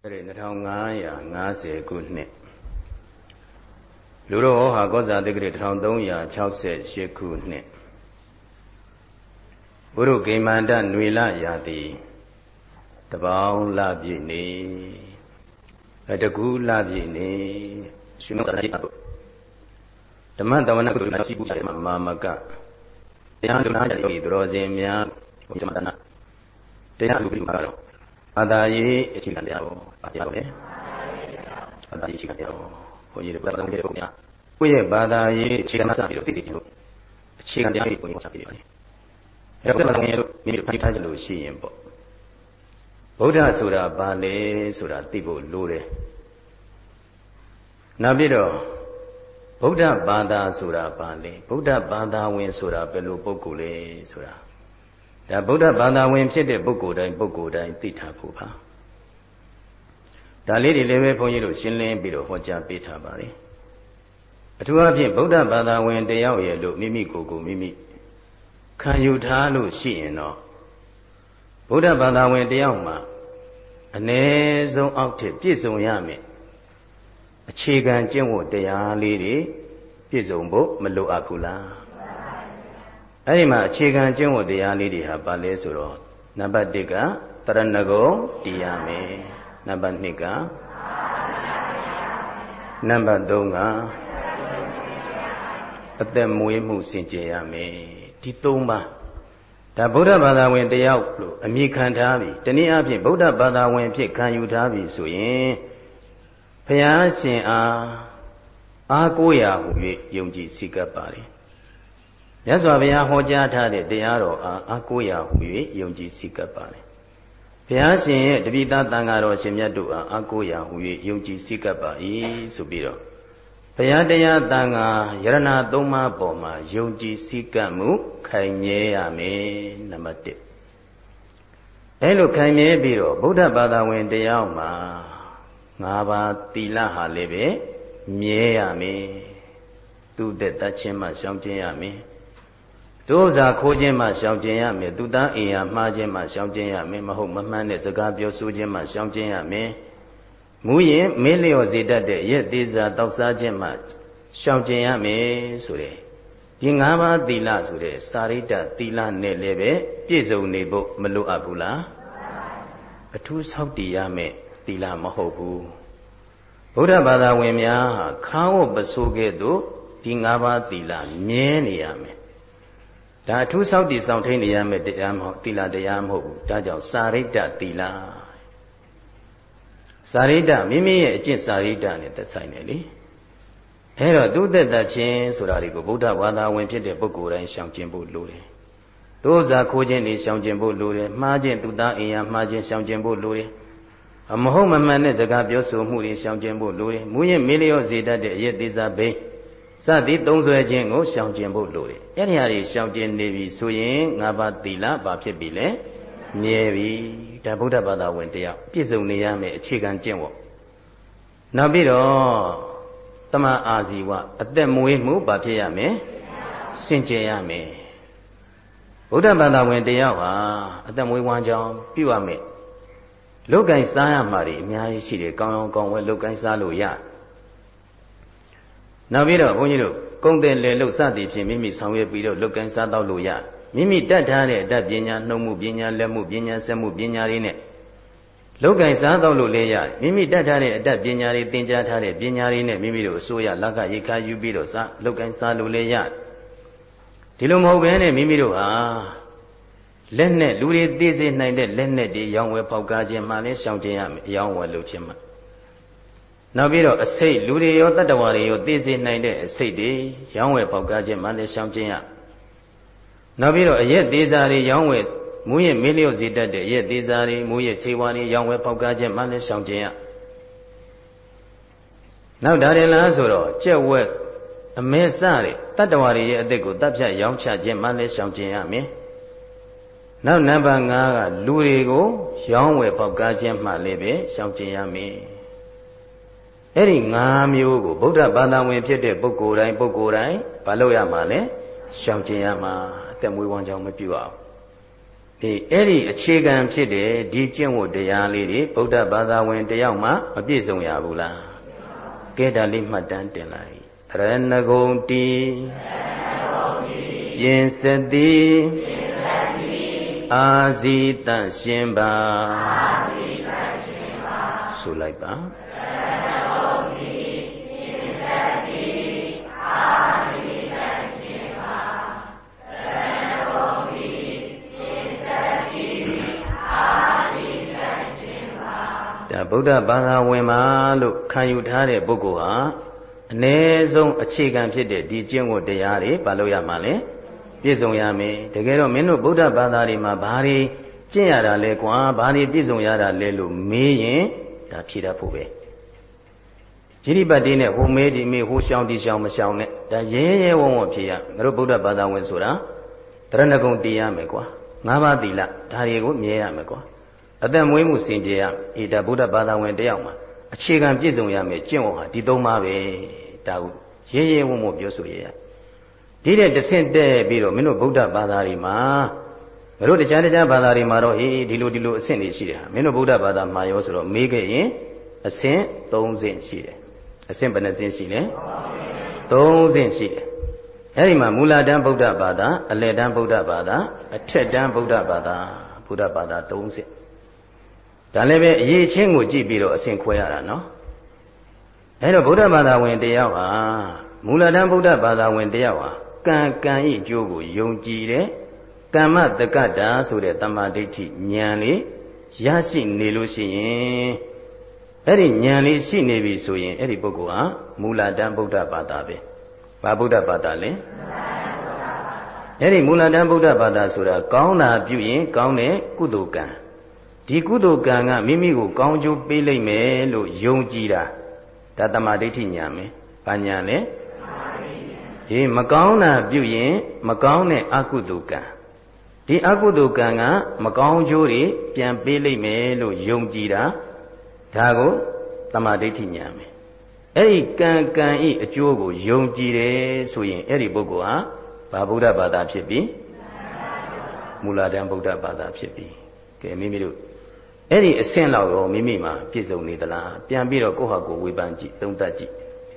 1550ခုနှစ်လူတော်ဟာကောဇာတိဂရ1368ခုနှစ်ဘုရုဂိမန္တနွေလရာသီတပေါင်းလပြည့်နေတကူလပြည့်နေရှင်မောတရိပ်ဓမ္မတဝနာကုသိုလ်ရှိပုချေမာမကတရားလူနာကြည့်သူတော်စင်များဘုရားမတနာတရားလူပြုမှာတော့ဘာသာရေးအခြေခံတရားကိုပါပြပါမယ်ဘာသာရေးအခြေခံတရားကိုဘုန်းကြီးတို့ဘာသာရေးကိုများကိုယ့်ရဲ့ဘာသာရေးအခြေခံစပြီးတော့သိစေချင်လို့အခြေခံတရားတွေကိုချပြပြပါမယ်အဲ့တော့ဘာသာရေးတို့မိမိတို့ဖတ်ထားကြလို့ရှိရင်ပေါ့ဗုဒ္ဓဆိုတာဘာလဲဆိုတာသိဖို့လိုတယ်နောက်ပြီးတော့ဗုဒ္ဓဘာသာဆိုတာဘာလဲဗုဒ္ဓဘာသာဝင်ဆိုတာဘယ်လိုပုဂ္ဂိုလ်လဲဆိုတာဒါဗုဒ္ဓဘာသာဝင်ဖြစ်တဲ့ပုဂ္ဂိုလ်တိုင်းသိထားဖို့ပါဒါလေးတွေလည်းပဲဘုန်းကြီးတို့ရှင်းလင်းပြီးတော့ဟောကြားပေးထားပါလေအထူးအဖြင့်ဗုဒ္ဓဘာသာဝင်တယောက်ရဲ့လို့မိမိကိုယ်ကိုမိမိခံယူထားလို့ရှိရင်တော့ဗုဒ္ဓဘာသာဝင်တယောက်မှာအ ਨੇ ဆုံးအောက်ထစ်ပြည့်စုံရမယ်အခြေခံကျင့်ဝတ်တရားလေးတွေပြည့်စုံဖို့မလိုအပ်ဘူးလားအဲ့ဒီမှာအခြေခံကျင့်ဝတ်တရားလေးတွေဟာဘာလဲဆိုတော့နံပါတ်1ကတရဏဂုံတည်ရမယ်နံပါတ်2ကနံပါတ်3ကအသက်မွေးမှုစင်ကြယ်ရမယ်ဒီ3ပါးဒါဗုဒ္ဓဘာသာဝင်တယောက်လို့အမည်ခံထားပြီတနည်းအားဖြင့်ဗုဒ္ဓဘာသာဝင်ဖြစ်ခံယူထားပြီဆိုရင်ဘုရားရှင်အားကိုးရာဟူ၍ယုံကြည်စိတ်ကပ်ပါလေမြတ်စွာဘုရားဟောကြားထားတဲ့တရားတော်အားကိုးရာဟူ၍ယုံကြည်စိတ်ကပ်ပါလေဘုရားရှင်ရဲ့တပိသသံဃာတော်ရှင်မြတ်တို့အားကိုးရာဟူ၍ယုံကြည်စိတ်ကပ်ပါ၏ဆိုပြီးတော့ဘုရားတရားသံဃာယရဏသုံးပါးပေါ်မှာယုံကြည်စိတ်ကပ်မှုခိုင်မြဲရမယ်နံပါတ်1အဲလိုခိုင်မြဲပြီးတော့ဗုဒ္ဓဘာသာဝင်တရားမှာ5ပါးသီလဟာလည်းပဲမြဲရမယ်သူသက်တတ်ခြင်းမှရှောင်ကျဉ်ရမယ်ဒုစရခိုးခြင်းမှရှောင်ကျဉ်ရမယ်သူသားအိမ်ယာမှားခြင်းမှရှောင်ကျဉ်ရမယ်မဟုတ်မမှန်တဲ့စကားပြောဆိုခြင်းမှရှောင်ကျဉ်ရမယ်မူရင်မေးလျော့စေတတ်တဲ့ရက်သေးစာတောက်စားခြင်းမှရှောင်ကျဉ်ရမယ်ဆိုတဲ့ဒီ5ပါးသီလဆိုတဲ့စာရိတ္တသီလနဲ့လည်းပဲပြည့်စုံနေဖို့မလိုအပ်ဘူးလားအထူးဆောက်တည်ရမယ်သီလမဟုတ်ဘူးဗုဒ္ဓဘာသာဝင်များဟာခါဝတ်ပစိုးကဲ့သို့ဒီ5ပါးသီလမြဲနေရမယ်ဒါအထူးဆောက်တည်ဆောင်ထိန်နေရမယ်တရားမဟုတ်သီလတရားမဟုတ်ဘူးဒါကြောင့်စာရိတ္တသီလစာရိတ္တမိမိရဲ့အကျင့်စာရိတ္တနဲ့သက်ဆိုင်တယ်လေအဲတော့သူသက်သက်ချင်းဆိုတာတွေကိုဗုဒ္ဓဘာသာဝင်ဖြစ်တဲ့ပုဂ္ဂိုလ်တိုင်းရှောင်ကျဉ်ဖို့လိုတယ်ဒုစရခိုးခြင်းတွေရှောင်ကျဉ်ဖို့လိုတယ်မှားခြင်းသူသားအိမ်ယာမှားခြင်းရှောင်ကျဉ်ဖို့လိုတယ်မဟုတ်မမှန်တဲ့စကားပြောဆိုမှုတွေရှောင်ကျဉ်ဖို့လိုတယ်မူရင်မေးလျော့စေတတ်တဲ့အရက်သေးစားဘိန်းစသည်သုံးဆွဲခြင်းကိုရှောင်ကျဉ်ဖို့လိုတယ်အဲ့ဒီဟာတွေရှောင်ကျဉ်နေပြီဆိုရင်5ပါးသီလဘာဖြစ်ပြီလဲမြဲပြီဒါဗုဒ္ဓဘာသာဝင်တရားပြည့်စုံနေရမယ်အခြေခံကျင့်ဝတ်နောက်ပြီးတော့တမအာဇီဝအသက်မွေးမှုဘာဖြစ်ရမယ်စင်ကြယ်ရမယ်ဗုဒ္ဓဘာသာဝင်တရားဟာအသက်မွေးဝမ်းကြောင်းပြုရမယ်လုတ်ကိုင်းစားရမှာတွေအများကြီးရှိတယ်ကောင်းကောင်းဝဲလုတ်ကိုင်းစားလို့ရနောက်ပြီးတော့ဘုန်းကြီးတို့ကုံတယ်လေလုတ်စသည်ဖြင့်မိမိဆောင်ရွက်ပြီးတော့လုတ်ကိုင်းစားတော့လို့ရမိမိတတ်ထားတဲ့အတတ်ပညာနှုတ်မှုပညာလက်မှုပညာစက်မှုပညာတွေနဲ့လုတ်ကိုင်းစားတော့လို့လည်းရမိမိတတ်ထားတဲ့အတတ်ပညာတွေသင်ကြားထားတဲ့ပညာတွေနဲ့မိမိတို့အစိုးရလက်ကရိခါယူပြီးတော့စားလုတ်ကိုင်းစားလို့လည်းရဒီလိုမဟုတ်ဘဲနဲ့မိမိတို့ဟာလက်နဲ့လူတွေသိစေနိုင်တဲ့လက်နဲ့တွေရောင်းဝယ်ပေါက်ကားခြင်းမှလည်းရှောင်ကျဉ်ရမယ်အယောင်းဝယ်လုပ်ခြင်းမှနောက်ပြီးတော့အစိတ်လူတွေရောတတ္တဝါတွေရောသိစေနိုင်တဲ့အစိတ်တွေရောင်းဝယ်ပေါက်ကားခြင်းမှလည်းရှောင်ကျဉ်ရနောက်ပြီးတော့အရက်သေးစားတွေရောင်းဝယ်မူရင်မေးလျော့စေတတ်တဲ့အရက်သေးစားတွေမူရင်ဆေးဝါးတွေရောင်းဝယ်ပေါက်ကားခြင်းမှလည်းရှောင်ကျဉ်ရနောက်ဒါရင်လားဆိုတော့ကြက်ဝက်အမဲစတဲ့တတ္တဝါတွေရဲ့အသက်ကိုတပ်ဖြတ်ရောင်းချခြင်းမှလည်းရှောင်ကျဉ်ရမယ်နောက်နံပါတ်5ကလူတွေကိုရောင်းဝယ်ပေါက်ကားခြင်းမှလည်းပဲရှောင်ကျဉ်ရမယ်အဲ့ဒီ5မျိုးကိုဗုဒ္ဓဘာသာဝင်ဖြစ်တဲ့ပုဂ္ဂိုလ်တိုင်းမလုပ်ရမှာလဲရှောင်ကျဉ်ရမှာအသက်မွေးဝမ်းကြောင်းမပြုအောင် ဒီအဲ့ဒီအခြေခံဖြစ်တဲ့ဒီကျင့်ဝတ်တရားလေးတွေဗုဒ္ဓဘာသာဝင်တယောက်မှမပြည့်စုံရဘူးလားကဲဒါလေးမှတ်တမ်းတင်လိုက်ရဏဂုံတိပြင်စတိအာဇီတရှင်ပါဆိုလိုက်ပါဗုဒ္ဓဘာသာဝင်ပါလို့ခံယူထားတဲ့ပုဂ္ဂိုလ်ဟာအ ਨੇ ဆုံးအခြေခံဖြစ်တဲ့ဒီကျင့်ဝတ်တရားတွေဘာလို့ရမှာလဲပြည့်စုံရမယ်တကယ်တော့မင်းတို့ဗုဒ္ဓဘာသာတွေမှာဘာတွေကျင့်ရတာလဲကွာဘာတွေပြည့်စုံရတာလဲလို့မေးရင်ဒါဖြေတတ်ဖို့ပဲจิริปัตติနဲ့ဟိုမေးဒီမေးဟိုရှောင်းဒီရှောင်းမရှောင်းနဲ့ဒါရဲရဲဝံ့ဝံ့ဖြေရငါတို့ဗုဒ္ဓဘာသာဝင်ဆိုတာတရဏဂုံတည်ရမယ်ကွာ၅ပါးသီလဒါတွေကိုမြဲရမယ်ကွာအသက်မွေးမှုစင်ကြယ်ရအေးဒါဗုဒ္ဓဘာသာဝင်တယောက်မှာအခြေခံပြည့်စုံရမယ်ကျင့်ဝတ်ဟာဒီ၃ပါးပဲဒါကိုရဲရဲဝံ့ဝံ့ပြောဆိုရရဒီတဲ့တဆင့်တက်ပြီးတော့မင်းတို့ဗုဒ္ဓဘာသာတွေမှာမတို့တခြားဘာသာတွေမှာတော့အေးဒီလိုအဆင့်တွေရှိတယ်ဟာမင်းတို့ဗုဒ္ဓဘာသာမှာရောဆိုတော့မေးခဲ့ရင်အဆင့်၃ဆင့်ရှိတယ်အဆင့်ဘယ်နှဆင့်ရှိလဲ၃ဆင့်ရှိတယ်အဲ့ဒီမှာမူလတန်းဗုဒ္ဓဘာသာအလယ်တန်းဗုဒ္ဓဘာသာအထက်တန်းဗုဒ္ဓဘာသာ၃ဆင့်ဒါလည်းပဲအရေးချင်းကိုကြည့်ပြီးတော့အဆင့်ခွဲရတာနော်အဲ့တော့ဗုဒ္ဓဘာသာဝင်တယောက်ဟာမူလတန်းဗုဒ္ဓဘာသာဝင်တယောက်ဟာကံဤအကျိုးကိုယုံကြည်တဲ့ကမ္မတက္ကတာဆိုတဲ့တမ္မာဒိဋ္ဌိဉာဏ်လေးရရှိနေလို့ရှိရင်အဲ့ဒီဉာဏ်လေးရှိနေပြီဆိုရင်အဲ့ဒီပုဂ္ဂိုလ်ဟာမူလတန်းဗုဒ္ဓဘာသာပဲဘာဗုဒ္ဓဘာသာလဲအဲ့ဒီမူလတန်းဗုဒ္ဓဘာသာဆိုတာကောင်းတာပြုရင်ကောင်းတဲ့ကုသိုလ်ကံဒီကုသိုလ်ကံကမိမိကိုကောင်းကျိုးပေးလိမ့်မယ်လို့ယုံကြည်တာဒါတမ္မာဒိဋ္ဌိဉာဏ်ပဲဘာဉာဏ်လဲဒီမကောင်းတာပြုရင်မကောင်းတဲ့အကုသိုလ်ကံဒီအကုသိုလ်ကံကမကောင်းကျိုးတွေပြန်ပေးလိမ့်မယ်လို့ယုံကြည်တာဒါကိုတမ္မာဒိဋ္ဌိဉာဏ်ပဲအဲ့ဒီကံဤအကျိုးကိုယုံကြည်တယ်ဆိုရင်အဲ့ဒီပုဂ္ဂိုလ်ဟာဘာဗုဒ္ဓဘာသာဖြစ်ပြီမူလတန်းဗုဒ္ဓဘာသာဖြစ်ပြီကဲမိမိတို့အဲ့ဒီအဆင့်လောက်ရောမိမိမှာပြည့်စုံနေသလားပြန်ပြီးတော့ကိုယ့်ဟာကိုယ်ဝေဖန်ကြည့်သုံးသပ်ကြည့်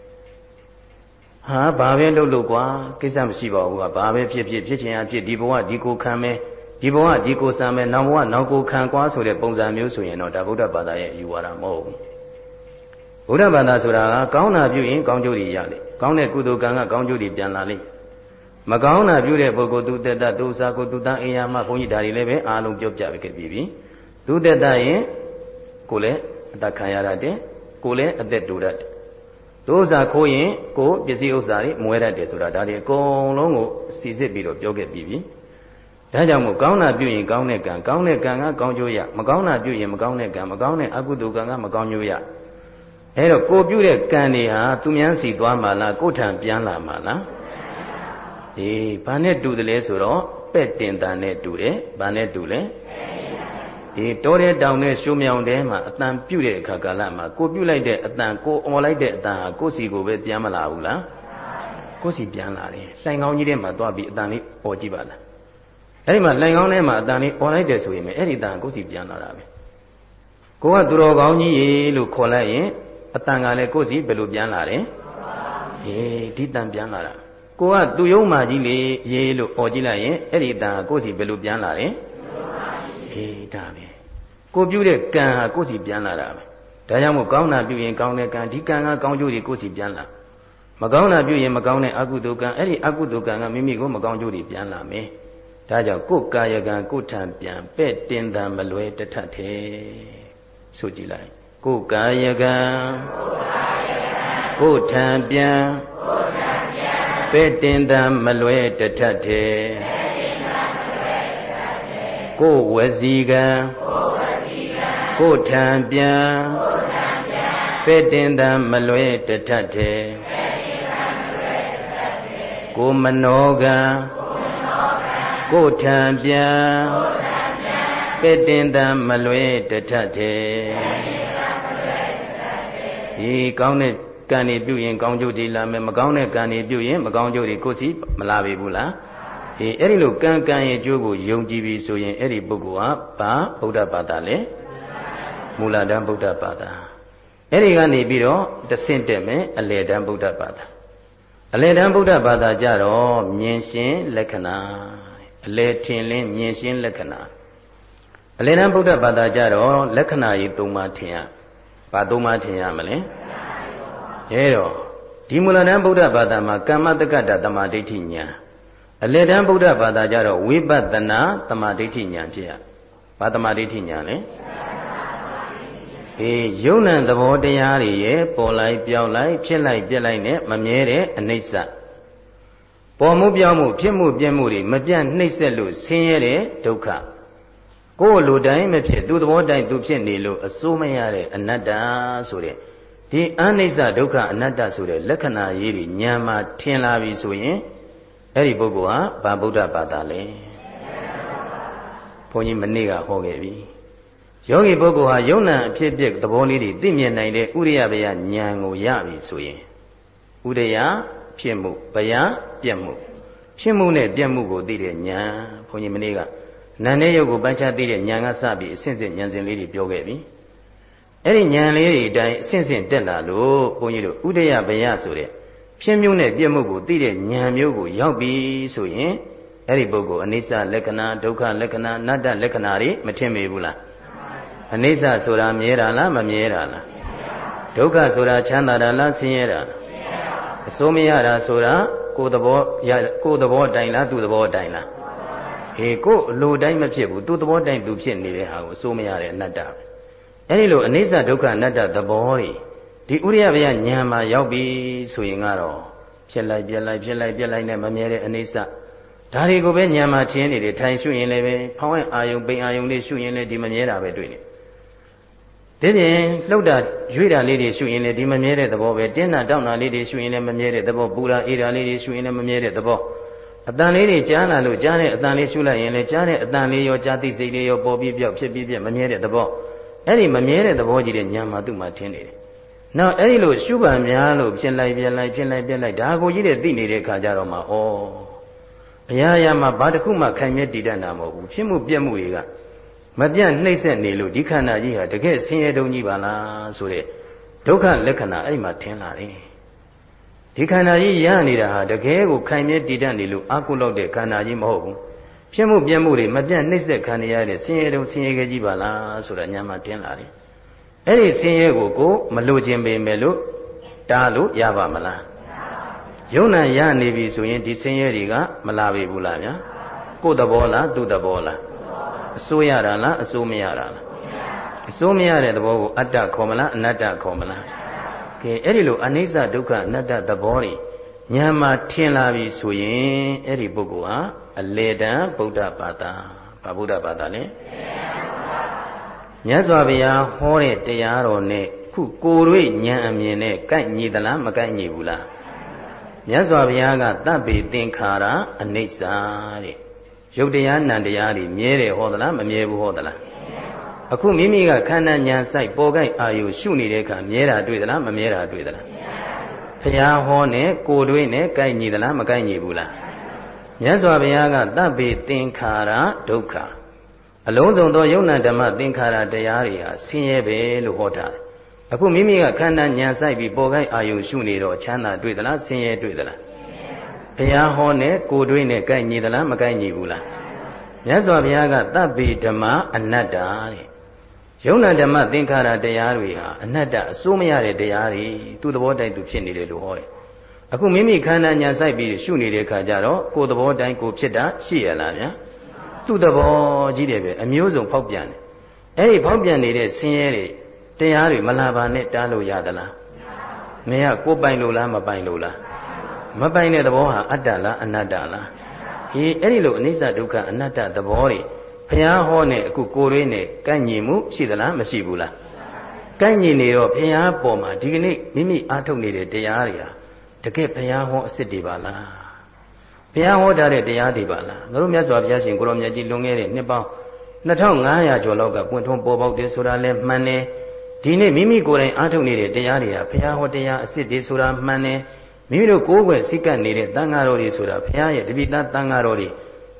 ဟာဘာပဲလုပ်ကွာကိစ္စမရှိပါဘူးကဘာပဲဖြစ်ချင်အဖြစ်ဒီဘဝဒီကိုခံမယ်ဒီဘဝဒီကိုစံမယ်နောက်ဘဝနောက်ကိုခံကွာဆိုတဲ့ပုံစံမျိုးဆိုရင်တော့ဒါဗုဒ္ဓဘာသာရဲ့အယူဝါဒမဟုတ်ဘူးဗုဒ္ဓဘာသာဆိုတာကကောင်းတာပြုရင်ကောင်းကျိုးတွေရလိမ့်ကောင်းတဲ့ကုသိုလ်ကံကကောင်းကျိုးတွေပြန်လာလိမ့်မကောင်းတာပြုတဲ့ပုဂ္ဂိုလ်သူတက်တာသူစားကိုသူတန်းအိယာမဘုန်းကြီးဒါတွေလည်းပဲအားလုံးပြောပြခဲ့ပြီးပြီသူတက်တာရင်ကိုလည်းအသက်ခံရတတ်တယ်ကိုလည်းအသက်တူတတ်တယ်သူဥစ္စာခိုးရင်ကိုပစ္စည်းဥစ္စာတွေမွဲတတ်တယ်ဆိုတာဒါတွေအကုန်လုံးကိုစီစစ်ပြီးတော့ပြောခဲ့ပြီးပြီဒါကြောင့်မို့ကောင်းတာပြုရင်ကောင်းတဲ့ကံကောင်းတဲ့ကံကကောင်းကျိုးရမကောင်းတာပြုရင်မကောင်းတဲ့ကံမကောင်းတဲ့အကုသိုလ်ကံကမကောင်းကျိုးရအဲ့တော့ကိုပြုတဲ့ကံတွေဟာသူများစီသွားမှာလားကိုထံပြန်လာမှာလားဒီဘာနဲ့တူတယ်လဲဆိုတော့ပဲ့တင်တန်နဲ့တူတယ်ဘာနဲ့တူလဲဒီတောတဲ့တောင်နဲ့ရှုံးမြောင်တဲ့မှာအတန်ပြုတ်တဲ့အခါကာလမှာကိုပြုတ်လိုက်တဲ့အတန်ကိုအော်လိုက်တဲ့အတန်ဟာကိုယ်စီကိုပဲပြန်မလာဘူးလားကိုယ်စီပြန်လာတယ်လှိုင်ကောင်းကြီးထဲမှာသွားပြီးအတန်လေးအော်ကြည့်ပါလားအဲ့ဒီမှာလှိုင်ကောင်းထဲမှာအတန်လေးအော်လိုက်တယ်ဆိုရင်အဲ့ဒီအတန်ကိုယ်စီပြန်လာတာပဲကိုကသူတော်ကောင်းကြီးရေလို့ခေါ်လိုက်ရင်အတန်ကလည်းကိုယ်စီဘယ်လိုပြန်လာတယ်ဟေးဒီတန်ပြန်လာတာကိုကသူ့ယုံမာကြီးလေရေလို့အော်ကြည့်လိုက်ရင်အဲ့ဒီအတန်ကိုယ်စီဘယ်လိုပြန်လာတယ်ဟေးဒါပဲကိုပြုတဲ့ကံဟာကိုယ်စီပြန်လာတာပဲဒါကြောင့်မို့ကောင်းတာပြုရင်ကောင်းတဲ့ကံဒီကံကကောင်းကျိုးတွေကိုယ်စီပြန်လာမကောင်းတာပြုရင်မကောင်းတဲ့အကုသိုလ်ကံအဲ့ဒီအကုသိုလ်ကံကမိမိကိုမကောင်းကျိုးတွေပြန်လာမယ်ဒါကြောင့်ကိုယ်ကာယကံကိုယ်ထံပြန်ပဲ့တင်တံမလွဲတထထဲဆိုကြည့်လိုက်ကိုယ်ကာယကံကိုယ်ထံပြန်ပဲ့တင်တံမလွဲတထထဲကိုယ်ဝစီကံကိုယ်ထံပြန်ပဲ့တင်တံမလွဲတထထဲကိုယ်မနောကံကိုယ်ထံပြန်ပဲ့တင်တံမလွဲတထထဲဒီကောင်းတဲ့ကံတွေပြုရင်ကောင်းကျိုးတွေလာမယ်မကောင်းတဲ့ကံတွေပြုရင်မကောင်းကျိုးတွေကိုယ်စီမလာပြီဘူးလားအဲ့ဒီလိုကံရဲ့ကျိုးကိုယုံကြည်ပြီဆိုရင်အဲ့ဒီပုဂ္ဂိုလ်ဟာဘာဗုဒ္ဓဘာသာလဲမူလတန်းဗုဒ္ဓဘာသာအဲ့ဒီကနေပြီးတော့တဆင့်တက်မယ်အလယ်တန်းဗုဒ္ဓဘာသာအလယ်တန်းဗုဒ္ဓဘာသာကြတော့မြင်ရှင်းလက္ခဏာအလယ်ထင်လင်းမြင်ရှင်းလက္ခဏာအလယ်တန်းဗုဒ္ဓဘာသာကြတော့လက္ခဏာကြီး၃ပါးထင်ရဘာ၃ပါးထင်ရမလဲအဲတော့ဒီမူလတန်းဗုဒ္ဓဘာသာမှာကမ္မတက္ကတာတမာဒိဋ္ဌိဉာဏ်အလယ်တန်းဗုဒ္ဓဘာသာကြတော့ဝိပဿနာတမာဒိဋ္ဌိဉာဏ်ဖြစ်ရဘာတမာဒိဋ္ဌိဉာဏ်လဲယုံနံသဘောတရားတွေရဲ့ပေါ်လိုက်ပြောင်းလိုက်ဖြစ်လိုက်ပြက်လိုက်နဲ့မမြဲတဲ့အနိစ္စပေါ်မှုပြောင်းမှုဖြစ်မှုပြက်မှုတွေမပြတ်နှိမ့်ဆက်လို့ဆင်းရဲတဲ့ဒုက္ခကိုယ်လိုတိုင်းမဖြစ်သူ့သဘောတိုင်းသူဖြစ်နေလို့အစိုးမရတဲ့အနတ္တဆိုတဲ့ဒီအနိစ္စဒုက္ခအနတ္တဆိုတဲ့လက္ခဏာကြီးတွေဉာဏ်မှာထင်လာပြီဆိုရင်အဲ့ဒီပုဂ္ဂိုလ်ဟာဗာဗုဒ္ဓဘာသာလဲဘုန်းကြီးမနေ့ကဟောခဲ့ပြီယောဂီပုဂ္ဂိုလ်ဟာယုံနာအဖြစ်အပျက်သဘောလေးတွေသိမြင်နိုင်တဲ့ဥရိယဘယဉာဏ်ကိုရပြီဆိုရင်ဥရိယဖြစ်မှုဘယပြက်မှုဖြစ်မှုနဲ့ပြက်မှုကိုသိတဲ့ဉာဏ်ဘုန်းကြီးမနေ့ကနာနဲ့ယုတ်ကိုပိုင်းခြားသိတဲ့ဉာဏ်ကစပြီးအစဉ်စဉ်ဉာဏ်စဉ်လေးတွေပြောခဲ့ပြီအဲ့ဒီဉာဏ်လေးတွေအတိုင်းအစဉ်စဉ်တက်လာလို့ဘုန်းကြီးတို့ဥဒယဘယဆိုတဲ့ဖြစ်မှုနဲ့ပြက်မှုကိုသိတဲ့ဉာဏ်မျိုးကိုရောက်ပြီဆိုရင်အဲ့ဒီပုဂ္ဂိုလ်အနိစ္စလက္ခဏာဒုက္ခလက္ခဏာအနတ္တလက္ခဏာတွေမထင်မိဘူးလားအနိစ္စဆိုတာမြဲတာလားမမြဲတာလားဒုက္ခဆိုတာချမ်းသာတာလားဆင်းရဲတာလားအစိုးမရတာဆိုတာကိုယ်သဘောတိုင်းလားသူ့သဘောတိုင်းလားကိုယ်အလိုတိုင်းမဖြစ်ဘူးသူ့သဘောတိုင်းသူဖြစ်နေတဲ့ဟာကိုအစိုးမရတဲ့အနတ္တပဲအဲဒီလိုအနိစ္စဒုက္ခအနတ္တသဘောတွေဒီဥရိယဘယဉာဏ်မှာရောက်ပြီဆိုရင်ကတော့ဖြစ်လိုက်ပြက်လိုက်ဖြစ်လိုက်ပြက်လိုက်နဲ့မမြဲတဲ့အနိစ္စဒါတွေကိုပဲဉာဏ်မှာထင်နေတယ်ထိုင်ရှုရင်လည်းပဲဖောင်းအာယုံပိန်အာယုံလေးရှုရင်လည်းဒီမမြဲတာပဲတွေ့နေဒီပြင်လှုပ်တာရွေ့တာလေးတွေရှုရင်လည်းဒီမမြဲတဲ့သဘောပဲတင်းတာတောင်းတာလေးတွေရှုရင်လည်းမမြဲတဲ့သဘောပူတာအေးတာလေးတွေရှုရင်လည်းမမြဲတဲ့သဘောအတန်လေးတွေကြားလာလို့ကြားတဲ့အတန်လေးရှုလိုက်ရင်လည်းကြားတဲ့အတန်လေးရောကြားသိစိတ်လေးရောပေါ်ပြီးပြောက်ဖြစ်ပြီးပြက်မမြဲတဲ့သဘောအဲ့ဒီမမြဲတဲ့သဘောကြီးတဲ့ဉာဏ်မှာသူ့မှာထင်နေတယ်။နောက်အဲ့ဒီလိုရှုပါများလို့ဖြစ်လိုက်ပြက်လိုက်ဖြစ်လိုက်ပြက်လိုက်ဒါကိုကြီးတဲ့သိနေတဲ့ခါကျတော့မှဩအရာရာမှာဘာတစ်ခုမှခိုင်မြဲတည်တတ်တာမဟုတ်ဘူးဖြစ်မှုပြက်မှုတွေကမပြတ်နှိမ့်ဆက်နေလို့ဒီခန္ဓာကြီးဟာတကယ်ဆင်းရဲတုံးကြီးပါလားဆိုတဲ့ဒုက္ခလက္ခဏာအဲ့ဒီမှာထင်လာတယ်ဒီခန္ဓာကြီးရနေတာဟာတကယ်ကိုခိုင်မြဲတည်တတ်နေလို့အာကုလောက်တဲ့ခန္ဓာကြီးမဟုတ်ဘူးဖြစ်မှုပြက်မှုတွေမပြတ်နှိမ့်ဆက်ခံရတဲ့ဆင်းရဲတုံးဆင်းရဲကြီးပါလားဆိုတာညာမှာထင်လာတယ်အဲ့ဒီဆင်းရဲကိုမလိုချင်ပေမဲ့လို့တားလို့ရပါမလားယုံနာရနေပြီဆိုရင်ဒီဆင်းရဲတွေကမလာပေဘူးလားဗျာကိုယ်သဘောလားသူ့သဘောလားအစိုးရတာလားအစိုးမရတာလားအစိုးမရတဲ့သဘောကိုအတ္တခေါ်မလားအနတ္တခေါ်မလားကဲအဲ့ဒီလိုအနိစ္စဒုက္ခအနတ္တသဘောတွေဉာဏ်မှာထင်လာပြီဆိုရင်အဲ့ဒီပုဂ္ဂိုလ်ဟာအလေတံဗုဒ္ဓဘာသာဘာဗုဒ္ဓဘာသာလဲမြတ်စွာဘုရားဟောတဲ့တရားတော်နဲ့ခုကိုယ်တွေ့ဉာဏ်အမြင်နဲ့ကိုက်ညီသလားမကိုက်ညီဘူးလားမြတ်စွာဘုရားကတပ္ပေသင်္ခါရအနိစ္စတဲ့ရုပ်တရားနံတရားတွေမြဲတယ်ဟောသလားမမြဲဘူးဟောသလားအခုမိမိကခန္ဓာညာဆိုင်ပေါ်ကိုက်အာယုရှုနေတဲ့အခါမြဲတာတွေ့သလားမမြဲတာတွေ့သလားဘုရားဟောနဲ့ကိုယ်တွေ့နဲ့ကိုက်ညီသလားမကိုက်ညီဘူးလားမြတ်စွာဘုရားကတပ္ပေသင်္ခါရဒုက္ခအလုံးစုံသောယုံနာဓမ္မသင်္ခါရတရားတွေဟာဆင်းရဲပဲလို့ဟောထားတယ်အခုမိမိကခန္ဓာညာဆိုင်ပြီးပေါ်ကိုက်အာယုရှုနေတော့ချမ်းသာတွေ့သလားဆင်းရဲတွေ့သလားဘုရားဟောနဲ့ကိုယ်တွေ့နဲ့ကိုက်ညီသလားမကိုက်ညီဘူးလားမြတ်စွာဘုရားကတပ္ပေဓမ္မအနတ္တတဲ့ယုံနာဓမ္မသင်္ခါရတရားတွေဟာအနတ္တအစိုးမရတဲ့တရားတွေသူ့သဘောတိုင်းသူဖြစ်နေတယ်လို့ဟောတယ်အခုမိမိခန္ဓာညာဆိုင်ပြီးရှုနေတဲ့အခါကျတော့ကိုယ်သဘောတိုင်းကိုဖြစ်တာရှိရလားဗျာသူ့သဘောကြီးတယ်ပဲအမျိုးစုံဖောက်ပြန်တယ်အဲ့ဒီဖောက်ပြန်နေတဲ့ဆင်းရဲတွေတရားတွေမလာပါနဲ့တားလို့ရသလားမရကိုပိုင်လို့လားမပိုင်လို့လားမပိုင်တဲ့သဘောဟာအတ္တလားအနတ္တလားအဲ့ဒီလိုအနိစ္စဒုက္ခအနတ္တသဘောတွေဘုရားဟောနဲ့အခုကိုယ်လေးနဲ့ကန့်ညီမှုရှိသလားမရှိဘူးလားကန့်ညီနေတော့ဘုရားပေါ်မှာဒီကနေ့မိမိအားထုတ်နေတဲ့တရားတွေဟာတကယ်ဘုရားဟောအစ်စ်တွေပါလားဘုရားဟောထားတဲ့တရားတွေပါလားငါတို့မြတ်စွာဘုရားရှင်ကိုရောမြတ်ကြီးလွန်ခဲ့တဲ့နှစ်ပေါင်း2500ကျော်လောက်ကပွင့်ထွန်းပေါ်ပေါက်တယ်ဆိုတာလဲမှန်တယ်ဒီနေ့မိမိကိုယ်တိုင်အားထုတ်နေတဲ့တရားတွေဟာဘုရားဟောတရားအစ်စ်တွေဆိုတာမှန်တယ်မိမိတို့ကိုယ်ွယ်စိတ်ကပ်နေတဲ့တန်ဃာတော်တွေဆိုတာဘုရားရဲ့တပိသတန်ဃာတော်တွေ